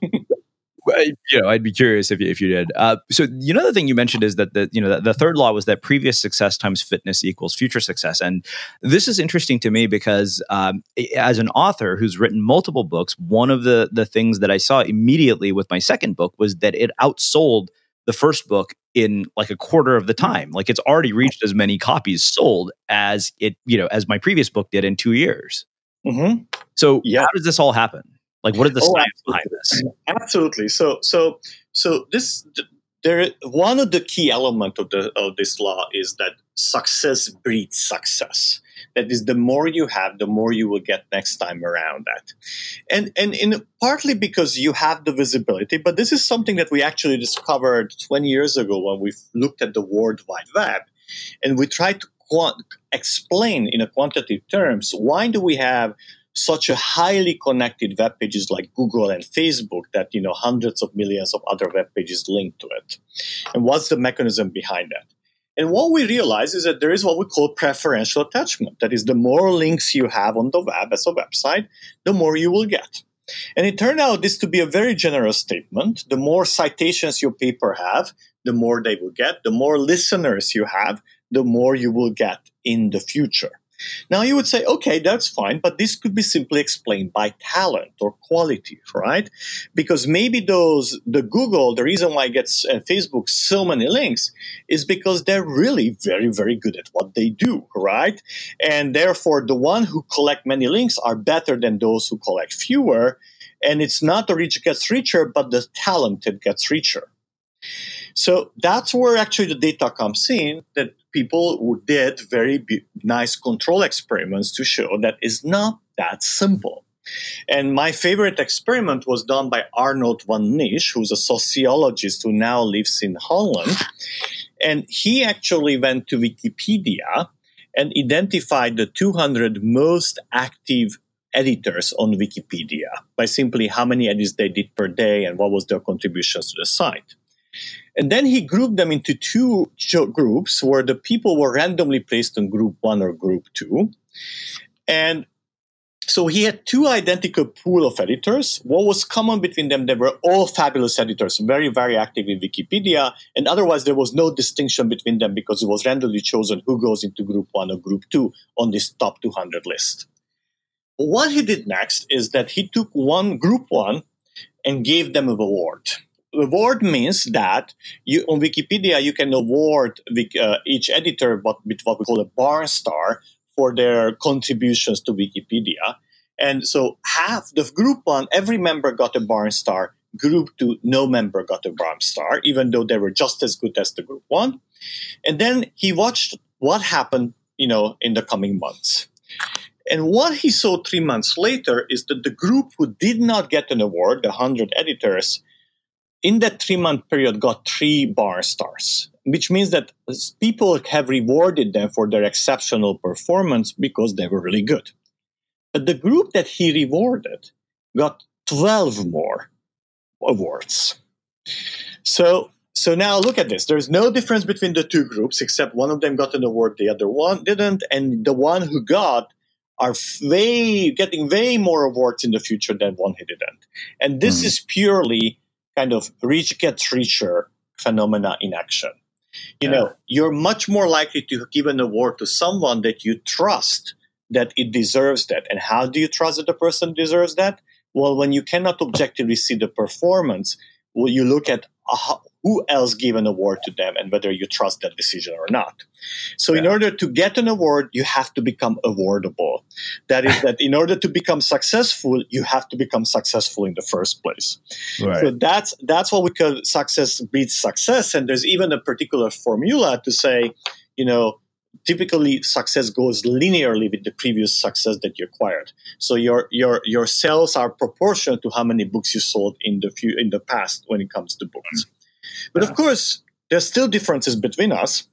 You know, I'd be curious if you, if you did. Uh, so, you know, the thing you mentioned is that the you know the, the third law was that previous success times fitness equals future success, and this is interesting to me because um, as an author who's written multiple books, one of the the things that I saw immediately with my second book was that it outsold the first book in like a quarter of the time. Like it's already reached as many copies sold as it you know as my previous book did in two years. Mm-hmm. So, yeah. How does this all happen? Like, what is the oh, science absolutely. behind this? Absolutely. So, so, so this there. One of the key elements of the of this law is that success breeds success. That is, the more you have, the more you will get next time around. That, and and in partly because you have the visibility, but this is something that we actually discovered twenty years ago when we looked at the World Wide Web, and we tried to quant- explain in a quantitative terms why do we have such a highly connected web pages like Google and Facebook that, you know, hundreds of millions of other web pages link to it. And what's the mechanism behind that? And what we realize is that there is what we call preferential attachment. That is, the more links you have on the web as a website, the more you will get. And it turned out this to be a very generous statement. The more citations your paper have, the more they will get. The more listeners you have, the more you will get in the future. Now you would say, okay, that's fine, but this could be simply explained by talent or quality, right? Because maybe those, the Google, the reason why it gets uh, Facebook so many links is because they're really very, very good at what they do, right? And therefore, the one who collect many links are better than those who collect fewer. And it's not the rich gets richer, but the talented gets richer. So that's where actually the data comes in, that people did very b- nice control experiments to show that it's not that simple. And my favorite experiment was done by Arnold van Nisch, who's a sociologist who now lives in Holland. And he actually went to Wikipedia and identified the two hundred most active editors on Wikipedia by simply how many edits they did per day and what was their contributions to the site. And then he grouped them into two groups where the people were randomly placed in group one or group two. And so he had two identical pool of editors. What was common between them, they were all fabulous editors, very, very active in Wikipedia. And otherwise, there was no distinction between them because it was randomly chosen who goes into group one or group two on this top two hundred list. What he did next is that he took one group one and gave them an award. award means that you on Wikipedia you can award uh, each editor what, with what we call a Barn Star for their contributions to Wikipedia. And so half the group one, every member got a Barn Star. Group two, no member got a Barn Star, even though they were just as good as the group one. And then he watched what happened, you know, in the coming months. And what he saw three months later is that the group who did not get an award, the one hundred editors, in that three-month period got three Barn Stars, which means that people have rewarded them for their exceptional performance because they were really good. But the group that he rewarded got twelve more awards. So, so now look at this. There's no difference between the two groups, except one of them got an award, the other one didn't, and the one who got are way getting way more awards in the future than one who didn't. And this mm-hmm. is purely kind of rich gets richer phenomena in action. You yeah. know, you're much more likely to give an award to someone that you trust that it deserves that. And how do you trust that the person deserves that? Well, when you cannot objectively see the performance, well, you look at uh, who else gave an award to them and whether you trust that decision or not. So yeah. in order to get an award, you have to become awardable. That is that in order to become successful, you have to become successful in the first place. Right. So that's that's what we call success breeds success. And there's even a particular formula to say, you know, typically success goes linearly with the previous success that you acquired. So your your your sales are proportional to how many books you sold in the few, in the past when it comes to books. But yeah. of course, there's still differences between us.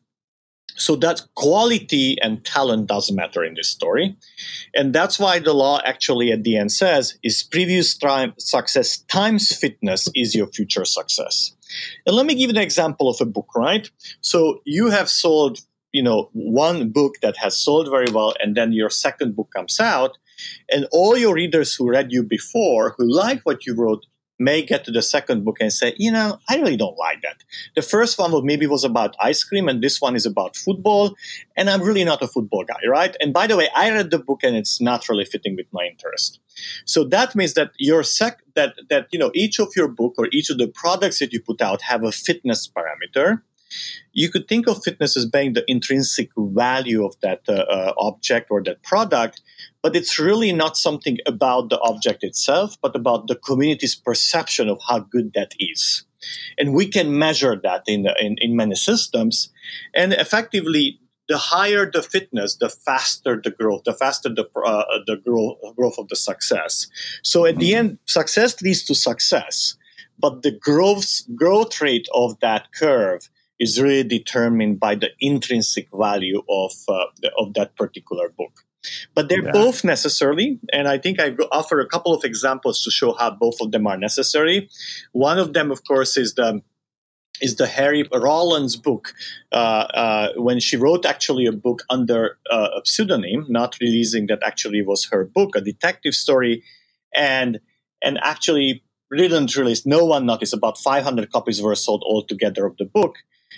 So that quality and talent does matter in this story. And that's why the law actually at the end says is previous time success times fitness is your future success. And let me give you an example of a book, right? So you have sold, you know, one book that has sold very well, and then your second book comes out, and all your readers who read you before, who like what you wrote, may get to the second book and say, you know, I really don't like that. The first one maybe was about ice cream, and this one is about football, and I'm really not a football guy, right? And by the way, I read the book, and it's not really fitting with my interest. So that means that your sec that that you know each of your book or each of the products that you put out have a fitness parameter. You could think of fitness as being the intrinsic value of that uh, uh, object or that product, but it's really not something about the object itself, but about the community's perception of how good that is. And we can measure that in, in, in many systems. And effectively, the higher the fitness, the faster the growth, the faster the, uh, the growth, growth of the success. So at the end, success leads to success, but the growth, growth rate of that curve is really determined by the intrinsic value of uh, the, of that particular book. But they're yeah. both necessary, and I think I offer a couple of examples to show how both of them are necessary. One of them, of course, is the is the Harry Rollins book, uh, uh, when she wrote actually a book under uh, a pseudonym, not releasing that actually was her book, a detective story, and and actually didn't release. No one noticed. About five hundred copies were sold altogether of the book.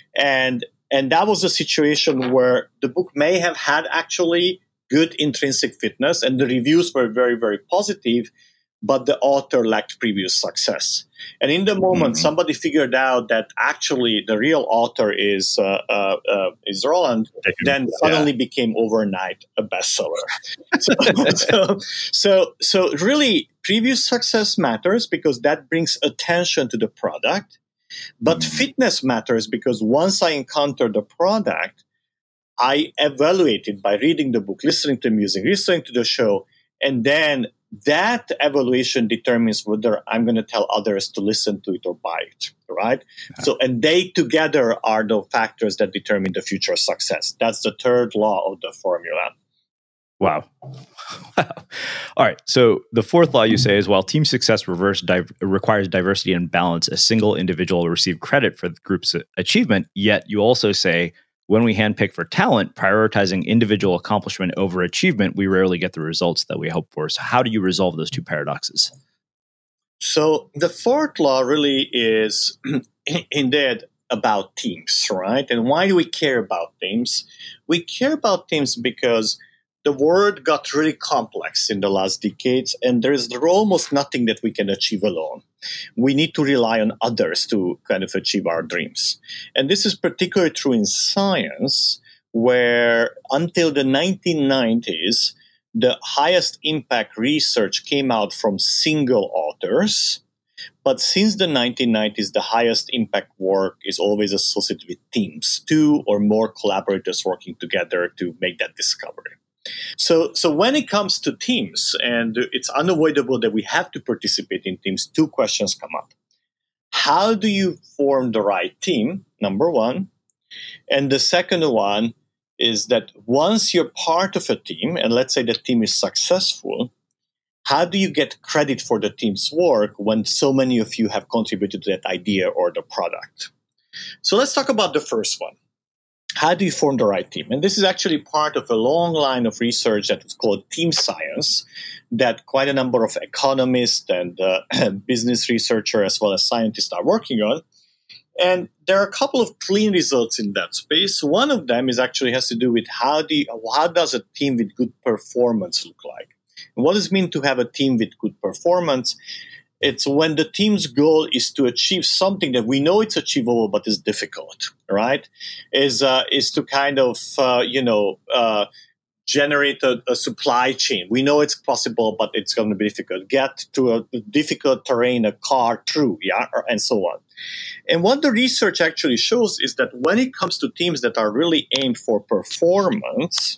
And and that was a situation where the book may have had actually good intrinsic fitness, and the reviews were very, very positive, but the author lacked previous success. And in the moment, mm-hmm. somebody figured out that actually the real author is uh, uh, uh, is Roland, then suddenly yeah. became overnight a bestseller. so, so, so, so really, previous success matters because that brings attention to the product. But mm-hmm. fitness matters because once I encounter the product, I evaluate it by reading the book, listening to music, listening to the show, and then that evaluation determines whether I'm going to tell others to listen to it or buy it, right? Yeah. So, and they together are the factors that determine the future success. That's the third law of the formula. Wow. Wow. All right. So the fourth law you say is while team success reverse di- requires diversity and balance, a single individual will receive credit for the group's achievement. Yet you also say when we handpick for talent, prioritizing individual accomplishment over achievement, we rarely get the results that we hope for. So how do you resolve those two paradoxes? So the fourth law really is indeed about teams, right? And why do we care about teams? We care about teams because the world got really complex in the last decades, and there's almost nothing that we can achieve alone. We need to rely on others to kind of achieve our dreams. And this is particularly true in science, where until the nineteen nineties, the highest impact research came out from single authors. But since the nineteen nineties, the highest impact work is always associated with teams, two or more collaborators working together to make that discovery. So, so when it comes to teams, and it's unavoidable that we have to participate in teams, two questions come up. How do you form the right team, number one? And the second one is that once you're part of a team, and let's say the team is successful, how do you get credit for the team's work when so many of you have contributed to that idea or the product? So let's talk about the first one. How do you form the right team? And this is actually part of a long line of research that is called team science that quite a number of economists and uh, business researchers as well as scientists are working on. And there are a couple of clean results in that space. One of them is actually has to do with how, do you, how does a team with good performance look like? And what does it mean to have a team with good performance? It's when the team's goal is to achieve something that we know it's achievable but is difficult, right? Is uh, is to kind of, uh, you know, uh, generate a, a supply chain. We know it's possible, but it's going to be difficult. Get to a difficult terrain, a car through, yeah, and so on. And what the research actually shows is that when it comes to teams that are really aimed for performance,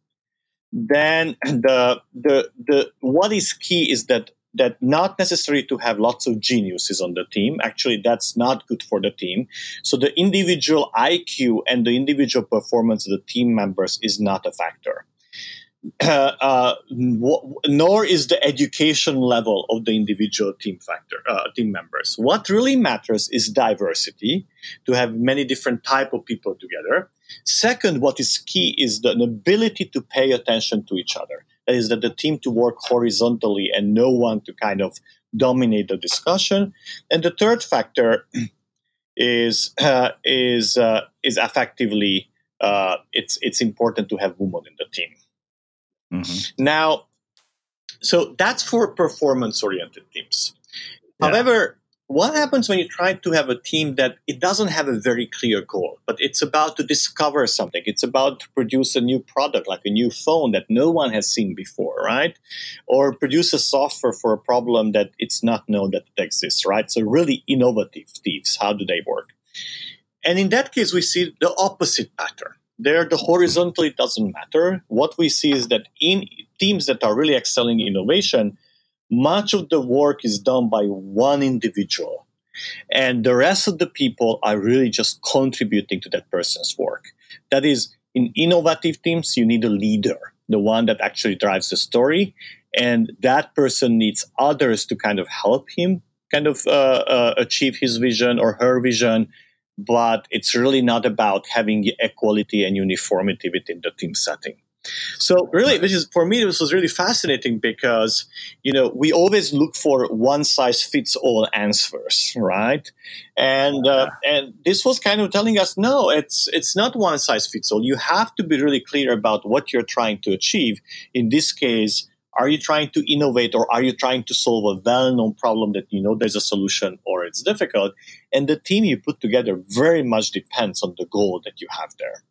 then the the the what is key is that that not necessary to have lots of geniuses on the team. Actually, that's not good for the team. So the individual I Q and the individual performance of the team members is not a factor. Uh, uh, w- nor is the education level of the individual team factor uh, team members. What really matters is diversity, to have many different type of people together. Second, what is key is the ability to pay attention to each other. That is, that the team to work horizontally and no one to kind of dominate the discussion. And the third factor is uh, is uh, is effectively uh, it's it's important to have women in the team. Mm-hmm. Now, so that's for performance-oriented teams. Yeah. However, what happens when you try to have a team that it doesn't have a very clear goal, but it's about to discover something? It's about to produce a new product, like a new phone that no one has seen before, right? Or produce a software for a problem that it's not known that it exists, right? So really innovative teams, how do they work? And in that case, we see the opposite pattern. There, the horizontally doesn't matter. What we see is that in teams that are really excelling in innovation, much of the work is done by one individual. And the rest of the people are really just contributing to that person's work. That is, in innovative teams, you need a leader, the one that actually drives the story. And that person needs others to kind of help him kind of uh, uh, achieve his vision or her vision. But it's really not about having equality and uniformity within the team setting. So really, which is for me, this was really fascinating because, you know, we always look for one size fits all answers, right? And uh, and this was kind of telling us, no, it's it's not one size fits all. You have to be really clear about what you're trying to achieve. In this case, are you trying to innovate or are you trying to solve a well-known problem that you know there's a solution or it's difficult? And the team you put together very much depends on the goal that you have there.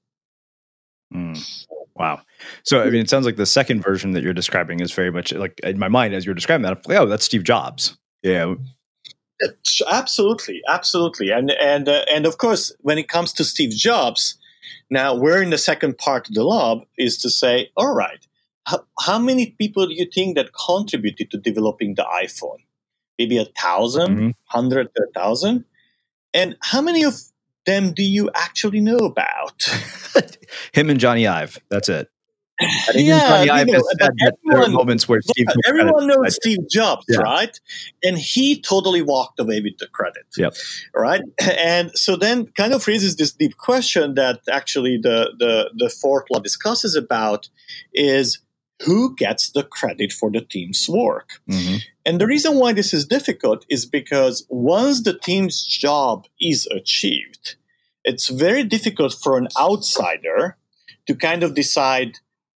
Mm. Wow. So, I mean, it sounds like the second version that you're describing is very much like in my mind as you're describing that, I'm like, oh, that's Steve Jobs. Yeah. Absolutely. Absolutely. And, and, uh, and of course, when it comes to Steve Jobs, now we're in the second part of the lab is to say, all right, how, how many people do you think that contributed to developing the iPhone? Maybe a thousand, mm-hmm. hundred, a thousand? And how many of them do you actually know about? Him and Johnny Ive. That's it. Yeah, Johnny you know, but everyone, moments where Steve yeah, everyone knows Steve Jobs, yeah. right? And he totally walked away with the credit, yep. right? And so then kind of raises this deep question that actually the, the, the fourth law discusses about is who gets the credit for the team's work? Mm-hmm. And the reason why this is difficult is because once the team's job is achieved, it's very difficult for an outsider to kind of decide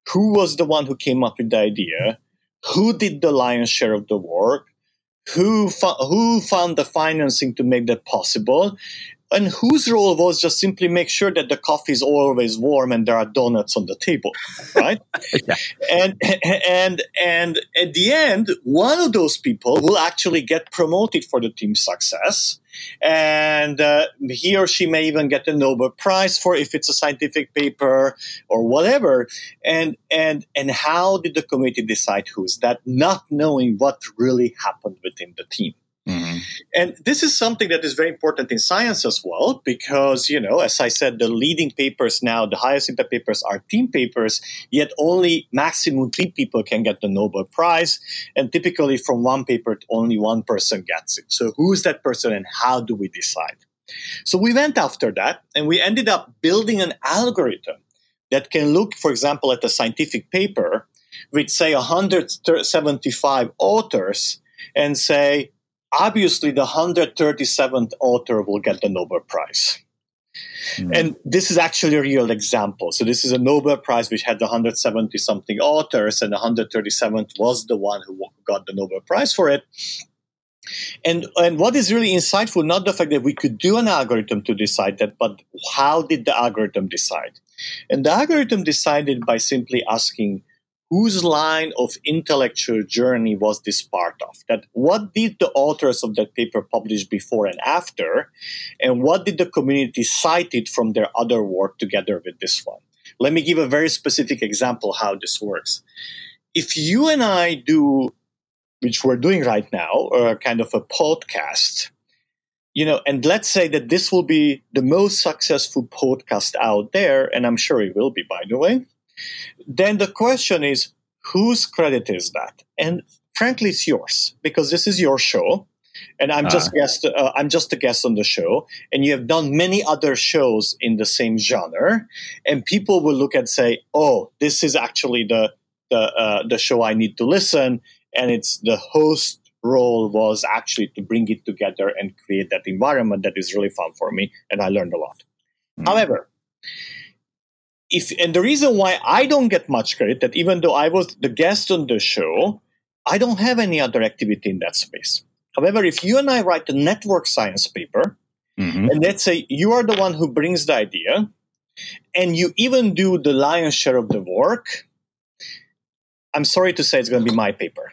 who was the one who came up with the idea, who did the lion's share of the work, who fo- who found the financing to make that possible, and whose role was just simply make sure that the coffee is always warm and there are donuts on the table, right? Yeah. And and and at the end, one of those people will actually get promoted for the team's success, and uh, he or she may even get a Nobel Prize for if it's a scientific paper or whatever. And and and how did the committee decide who's that? Not knowing what really happened within the team. Mm-hmm. And this is something that is very important in science as well, because, you know, as I said, the leading papers now, the highest impact papers are team papers, yet only maximum three people can get the Nobel Prize. And typically from one paper, only one person gets it. So who's that person and how do we decide? So we went after that and we ended up building an algorithm that can look, for example, at a scientific paper with, say, one hundred seventy-five authors and say, obviously, the one hundred thirty-seventh author will get the Nobel Prize. Mm. And this is actually a real example. So this is a Nobel Prize which had one hundred seventy-something authors, and the one hundred thirty-seventh was the one who got the Nobel Prize for it. And, and what is really insightful, not the fact that we could do an algorithm to decide that, but how did the algorithm decide? And the algorithm decided by simply asking, whose line of intellectual journey was this part of? That what did the authors of that paper publish before and after? And what did the community cite it from their other work together with this one? Let me give a very specific example how this works. If you and I do, which we're doing right now, or kind of a podcast, you know, and let's say that this will be the most successful podcast out there, and I'm sure it will be, by the way, then the question is, whose credit is that? And frankly, it's yours, because this is your show, and I'm just uh. guest. Uh, I'm just a guest on the show, and you have done many other shows in the same genre, and people will look and say, "Oh, this is actually the the uh, the show I need to listen," and it's the host role was actually to bring it together and create that environment that is really fun for me, and I learned a lot. Mm. However, If, and the reason why I don't get much credit, that even though I was the guest on the show, I don't have any other activity in that space. However, if you and I write a network science paper, mm-hmm. and let's say you are the one who brings the idea, and you even do the lion's share of the work, I'm sorry to say it's going to be my paper.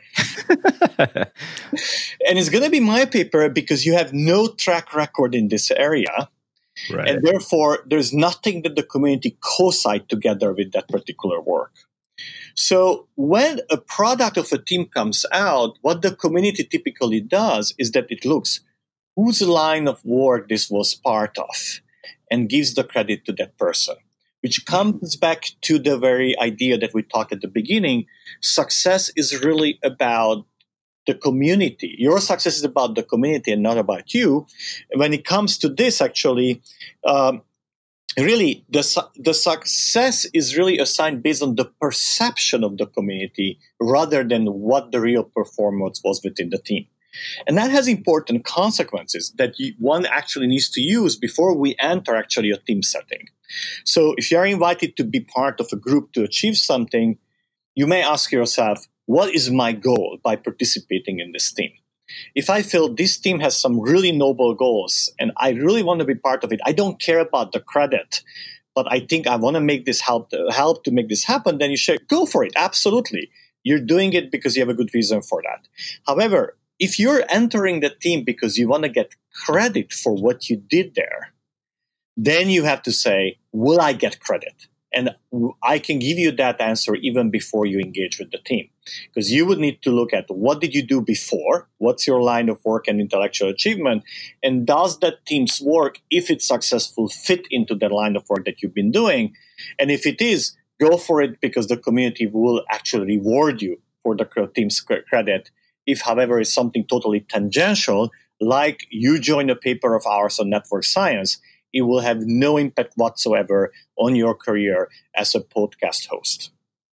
And it's going to be my paper because you have no track record in this area. Right. And therefore, there's nothing that the community co-cite together with that particular work. So when a product of a team comes out, what the community typically does is that it looks whose line of work this was part of and gives the credit to that person, which comes back to the very idea that we talked at the beginning. Success is really about the community. Your success is about the community and not about you. When it comes to this, actually, um, really, the, su- the success is really assigned based on the perception of the community rather than what the real performance was within the team. And that has important consequences that you, one actually needs to use before we enter actually a team setting. So if you are invited to be part of a group to achieve something, you may ask yourself, what is my goal by participating in this team? If I feel this team has some really noble goals and I really want to be part of it, I don't care about the credit, but I think I want to make this help, help to make this happen, then you should go for it. Absolutely. You're doing it because you have a good reason for that. However, if you're entering the team because you want to get credit for what you did there, then you have to say, will I get credit? And I can give you that answer even before you engage with the team. Because you would need to look at what did you do before? What's your line of work and intellectual achievement? And does that team's work, if it's successful, fit into the line of work that you've been doing? And if it is, go for it because the community will actually reward you for the team's credit. If, however, it's something totally tangential, like you join a paper of ours on network science, it will have no impact whatsoever on your career as a podcast host.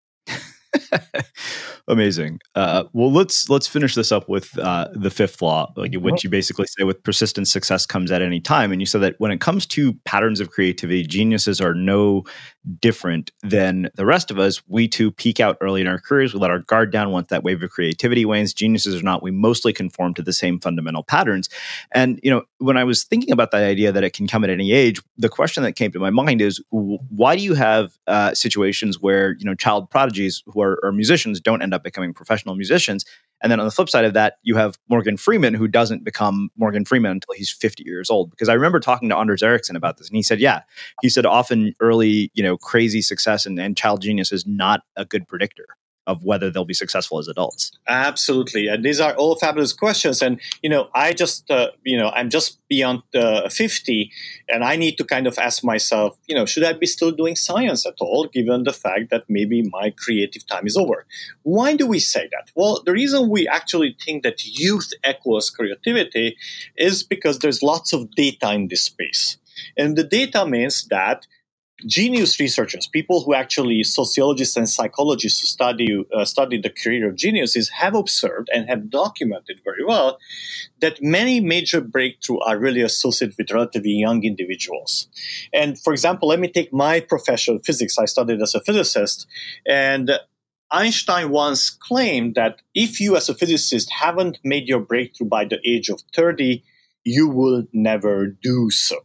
Amazing. Uh, well, let's let's finish this up with uh, the fifth law, like which you basically say with persistent success comes at any time. And you said that when it comes to patterns of creativity, geniuses are no different than the rest of us. We too peak out early in our careers. We let our guard down once that wave of creativity wanes. Geniuses or not, we mostly conform to the same fundamental patterns. And, you know, when I was thinking about that idea that it can come at any age, the question that came to my mind is, why do you have uh, situations where, you know, child prodigies who are, are musicians don't end up becoming professional musicians? And then on the flip side of that, you have Morgan Freeman, who doesn't become Morgan Freeman until he's fifty years old. Because I remember talking to Anders Ericsson about this, and he said, yeah, he said often early, you know, crazy success and, and child genius is not a good predictor of whether they'll be successful as adults. Absolutely. And these are all fabulous questions. And, you know, I just, uh, you know, I'm just beyond uh, fifty, and I need to kind of ask myself, you know, should I be still doing science at all, given the fact that maybe my creative time is over? Why do we say that? Well, the reason we actually think that youth equals creativity is because there's lots of data in this space. And the data means that genius researchers, people who actually, sociologists and psychologists who study uh, study the career of geniuses, have observed and have documented very well that many major breakthroughs are really associated with relatively young individuals. And for example, let me take my profession, physics. I studied as a physicist, and Einstein once claimed that if you as a physicist haven't made your breakthrough by the age of thirty, you will never do so.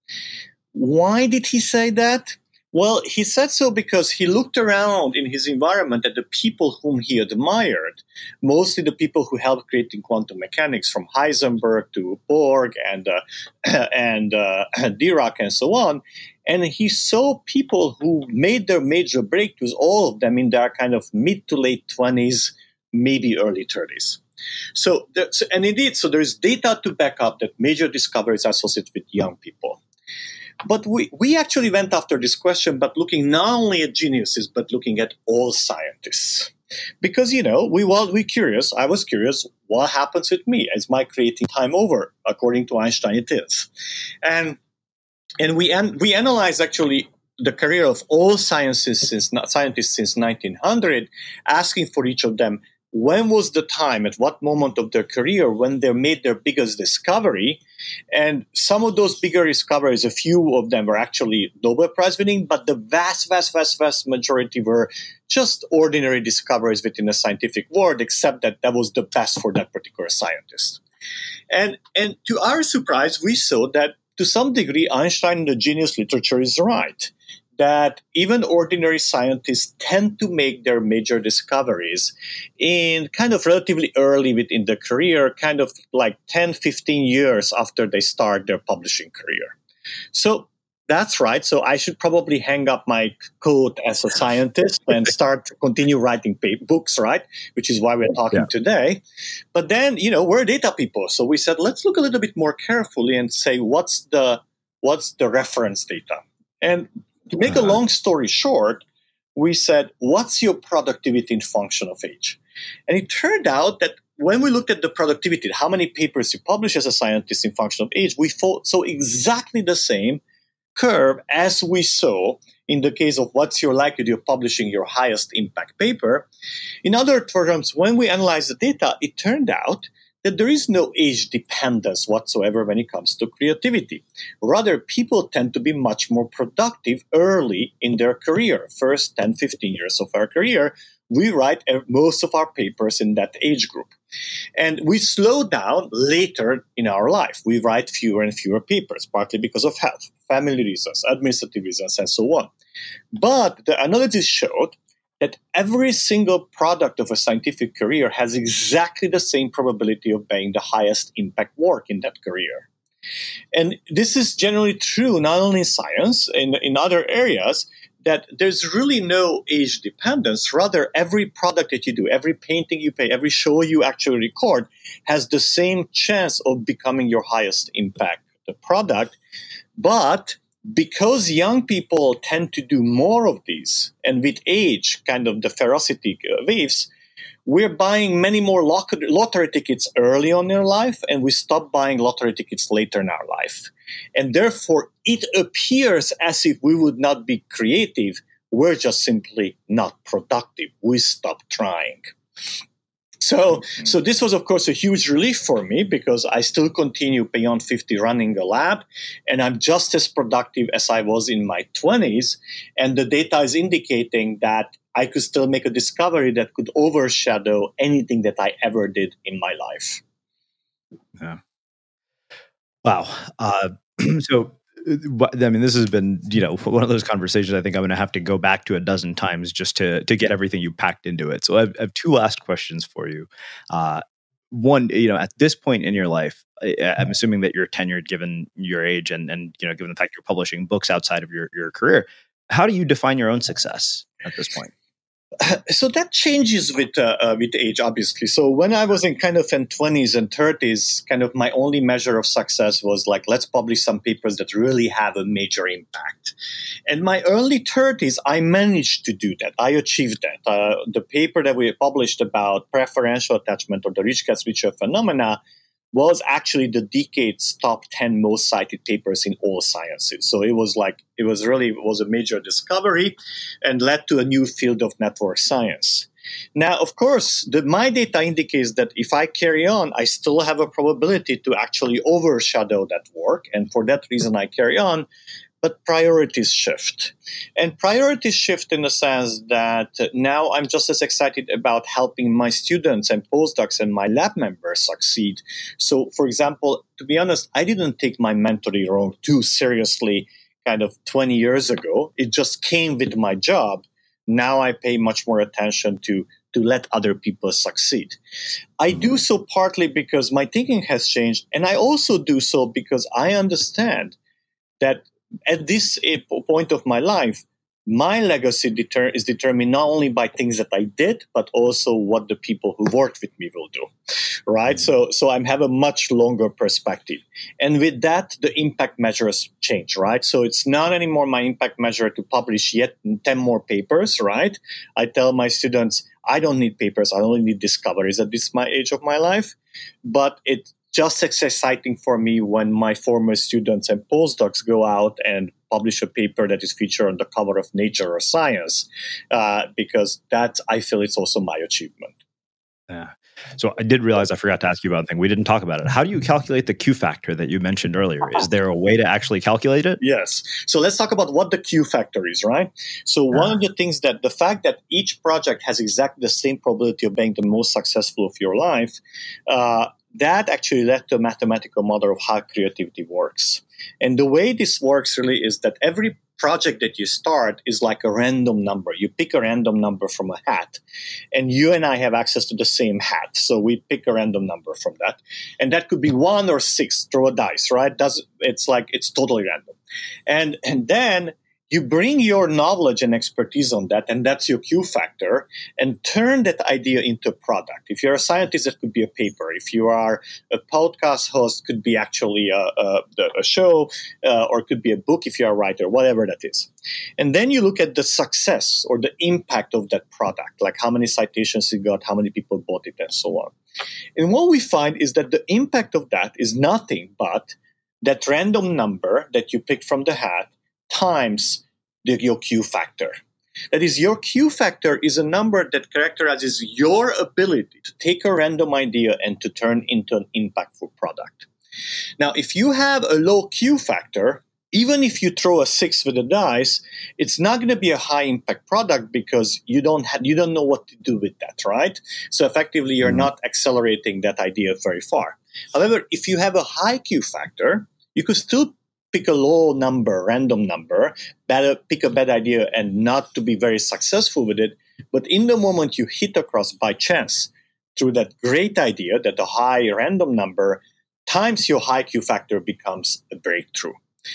Why did he say that? Well, he said so because he looked around in his environment at the people whom he admired, mostly the people who helped creating quantum mechanics, from Heisenberg to Borg and uh, and uh, Dirac and so on. And he saw people who made their major breakthroughs, all of them in their kind of mid to late twenties, maybe early thirties. So, there, so and indeed, so there's data to back up that major discoveries are associated with young people. But we, we actually went after this question, but looking not only at geniuses, but looking at all scientists. Because, you know, we were we curious. I was curious, what happens with me? Is my creating time over? According to Einstein, it is. And and we an, we analyzed actually the career of all sciences since scientists since nineteen hundred, asking for each of them, when was the time, at what moment of their career, when they made their biggest discovery? And some of those bigger discoveries, a few of them were actually Nobel Prize winning, but the vast, vast, vast, vast majority were just ordinary discoveries within the scientific world, except that that was the best for that particular scientist. And, and to our surprise, we saw that to some degree, Einstein in the genius literature is right, that even ordinary scientists tend to make their major discoveries in kind of relatively early within the career, kind of like ten, fifteen years after they start their publishing career. So that's right. So I should probably hang up my coat as a scientist and start to continue writing pa- books, right? Which is why we're talking yeah. today. But then, you know, we're data people. So we said, let's look a little bit more carefully and say, what's the what's the reference data? And to make a long story short, we said, what's your productivity in function of age? And it turned out that when we looked at the productivity, how many papers you publish as a scientist in function of age, we saw exactly the same curve as we saw in the case of what's your likelihood of publishing your highest impact paper. In other terms, when we analyzed the data, it turned out that there is no age dependence whatsoever when it comes to creativity. Rather, people tend to be much more productive early in their career. First ten, fifteen years of our career, we write most of our papers in that age group. And we slow down later in our life. We write fewer and fewer papers, partly because of health, family reasons, administrative reasons, and so on. But the analysis showed that every single product of a scientific career has exactly the same probability of being the highest impact work in that career. And this is generally true not only in science, in, in other areas, that there's really no age dependence. Rather, every product that you do, every painting you paint, every show you actually record has the same chance of becoming your highest impact product. But because young people tend to do more of these, and with age, kind of the ferocity waves, we're buying many more lottery tickets early on in our life, and we stop buying lottery tickets later in our life. And therefore, it appears as if we would not be creative. We're just simply not productive. We stop trying. So, so this was, of course, a huge relief for me because I still continue beyond fifty running a lab, and I'm just as productive as I was in my twenties. And the data is indicating that I could still make a discovery that could overshadow anything that I ever did in my life. Yeah. Wow. Uh, so, I mean, this has been, you know, one of those conversations I think I'm going to have to go back to a dozen times just to to get everything you packed into it. So I have, I have two last questions for you. Uh, one, you know, at this point in your life, I, I'm assuming that you're tenured given your age and, and, you know, given the fact you're publishing books outside of your, your career. How do you define your own success at this point? So that changes with uh, uh, with age, obviously. So when I was in kind of in twenties and thirties, kind of my only measure of success was like, let's publish some papers that really have a major impact. In my early thirties, I managed to do that. I achieved that. Uh, the paper that we published about preferential attachment or the rich gets richer phenomena was actually the decade's top ten most cited papers in all sciences. So it was like, it was really, it was a major discovery and led to a new field of network science. Now, of course, the, my data indicates that if I carry on, I still have a probability to actually overshadow that work. And for that reason, I carry on. But priorities shift. And priorities shift in the sense that now I'm just as excited about helping my students and postdocs and my lab members succeed. So, for example, to be honest, I didn't take my mentoring role too seriously kind of twenty years ago. It just came with my job. Now I pay much more attention to to let other people succeed. I do so partly because my thinking has changed, and I also do so because I understand that at this point of my life, my legacy deter- is determined not only by things that I did, but also what the people who worked with me will do, right? Mm-hmm. So, so I have a much longer perspective. And with that, the impact measures change, right? So it's not anymore my impact measure to publish yet ten more papers, right? I tell my students, I don't need papers, I only need discoveries at this my age of my life. But it just as exciting for me when my former students and postdocs go out and publish a paper that is featured on the cover of Nature or Science, uh, because that, I feel, it's also my achievement. Yeah. So I did realize I forgot to ask you about a thing. We didn't talk about it. How do you calculate the Q factor that you mentioned earlier? Is there a way to actually calculate it? Yes. So let's talk about what the Q factor is, right? So one of the things that the fact that each project has exactly the same probability of being the most successful of your life, uh, that actually led to a mathematical model of how creativity works. And the way this works really is that every project that you start is like a random number. You pick a random number from a hat, and you and I have access to the same hat. So we pick a random number from that. And that could be one or six, throw a dice, right? Does it's like, it's totally random. And, and then you bring your knowledge and expertise on that, and that's your Q factor, and turn that idea into a product. If you're a scientist, it could be a paper. If you are a podcast host, it could be actually a, a, a show, uh, or it could be a book if you're a writer, whatever that is. And then you look at the success or the impact of that product, like how many citations you got, how many people bought it, and so on. And what we find is that the impact of that is nothing but that random number that you picked from the hat times the, your Q factor. That is, your Q factor is a number that characterizes your ability to take a random idea and to turn into an impactful product. Now, if you have a low Q factor, even if you throw a six with a dice, it's not going to be a high impact product because you don't have, you don't know what to do with that, right? So effectively, you're not accelerating that idea very far. However, if you have a high Q factor, you could still pick a low number, random number, better pick a bad idea and not to be very successful with it. But in the moment you hit across by chance through that great idea, that the high random number times your high Q factor becomes a breakthrough.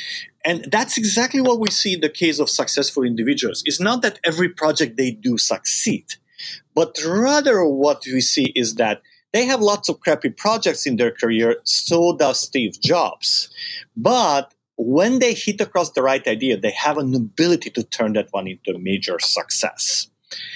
And that's exactly what we see in the case of successful individuals. It's not that every project they do succeed, but rather what we see is that they have lots of crappy projects in their career, so does Steve Jobs. But when they hit across the right idea, they have an ability to turn that one into a major success.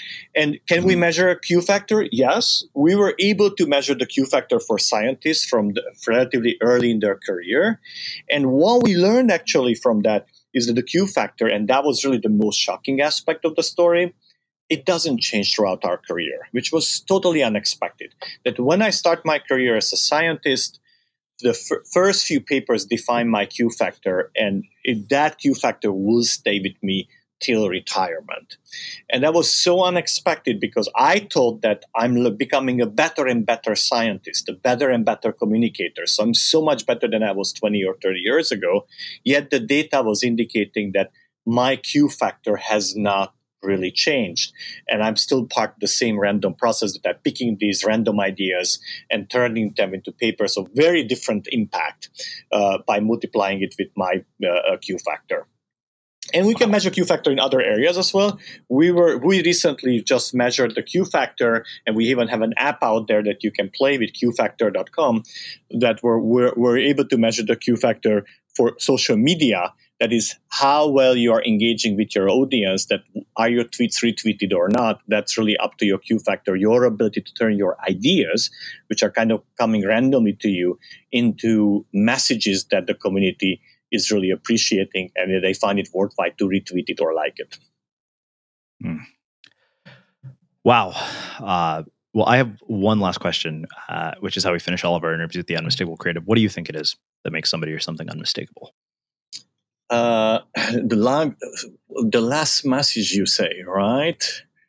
And can we measure a Q factor? Yes. We were able to measure the Q factor for scientists from the, relatively early in their career. And what we learned actually from that is that the Q factor, and that was really the most shocking aspect of the story, it doesn't change throughout our career, which was totally unexpected. That when I start my career as a scientist, the f- first few papers define my Q factor, and it, that Q factor will stay with me till retirement. And that was so unexpected because I thought that I'm l- becoming a better and better scientist, a better and better communicator. So I'm so much better than I was twenty or thirty years ago. Yet the data was indicating that my Q factor has not really changed. And I'm still part of the same random process that I'm picking these random ideas and turning them into papers of very different impact uh, by multiplying it with my uh, Q factor. And we can measure Q factor in other areas as well. We were we recently just measured the Q factor, and we even have an app out there that you can play with Q factor dot com that we're, we're, we're able to measure the Q factor for social media. That is how well you are engaging with your audience, that are your tweets retweeted or not. That's really up to your Q factor, your ability to turn your ideas, which are kind of coming randomly to you, into messages that the community is really appreciating and they find it worthwhile to retweet it or like it. Mm. Wow. Uh, well, I have one last question, uh, which is how we finish all of our interviews with the Unmistakable Creative. What do you think it is that makes somebody or something unmistakable? Uh, the, la- the last message you say, right?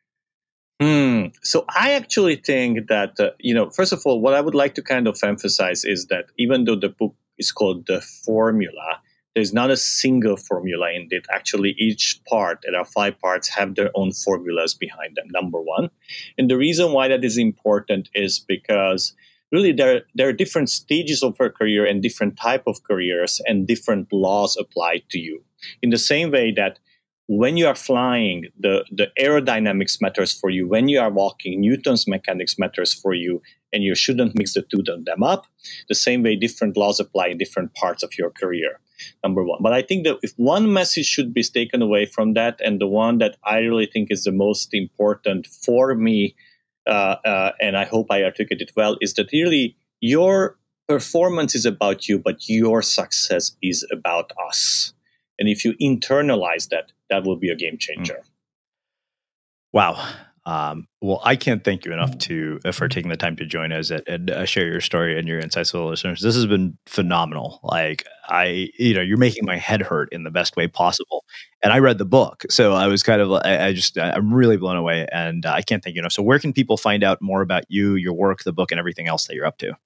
Hmm. So I actually think that, uh, you know, first of all, what I would like to kind of emphasize is that even though the book is called The Formula, there's not a single formula in it. Actually, each part, there are five parts, have their own formulas behind them, number one. And the reason why that is important is because really there, there are different stages of our career and different type of careers, and different laws apply to you. In the same way that when you are flying, the, the aerodynamics matters for you. When you are walking, Newton's mechanics matters for you, and you shouldn't mix the two of them up. The same way different laws apply in different parts of your career, number one. But I think that if one message should be taken away from that, and the one that I really think is the most important for me, uh, uh, and I hope I articulate it well, is that really your performance is about you, but your success is about us. And if you internalize that, that will be a game changer. Mm. Wow. Um, well, I can't thank you enough to uh, for taking the time to join us and, and uh, share your story and your insights with the listeners. This has been phenomenal. Like I, you know, you're making my head hurt in the best way possible. And I read the book, so I was kind of, I, I just, I'm really blown away, and uh, I can't thank you enough. So, where can people find out more about you, your work, the book, and everything else that you're up to?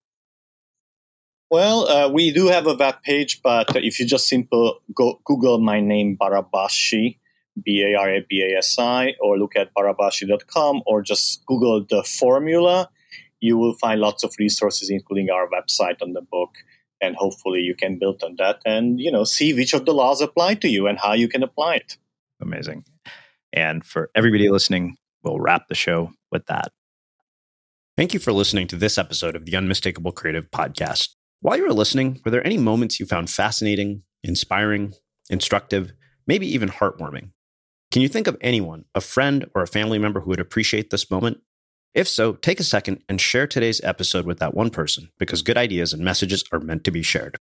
Well, uh, we do have a web page, but if you just simple go Google my name, Barabasi, B A R A B A S I, or look at barabasi dot com, or just Google The Formula, you will find lots of resources, including our website on the book. And hopefully you can build on that and, you know, see which of the laws apply to you and how you can apply it. Amazing. And for everybody listening, we'll wrap the show with that. Thank you for listening to this episode of the Unmistakable Creative Podcast. While you were listening, were there any moments you found fascinating, inspiring, instructive, maybe even heartwarming? Can you think of anyone, a friend or a family member who would appreciate this moment? If so, take a second and share today's episode with that one person, because good ideas and messages are meant to be shared.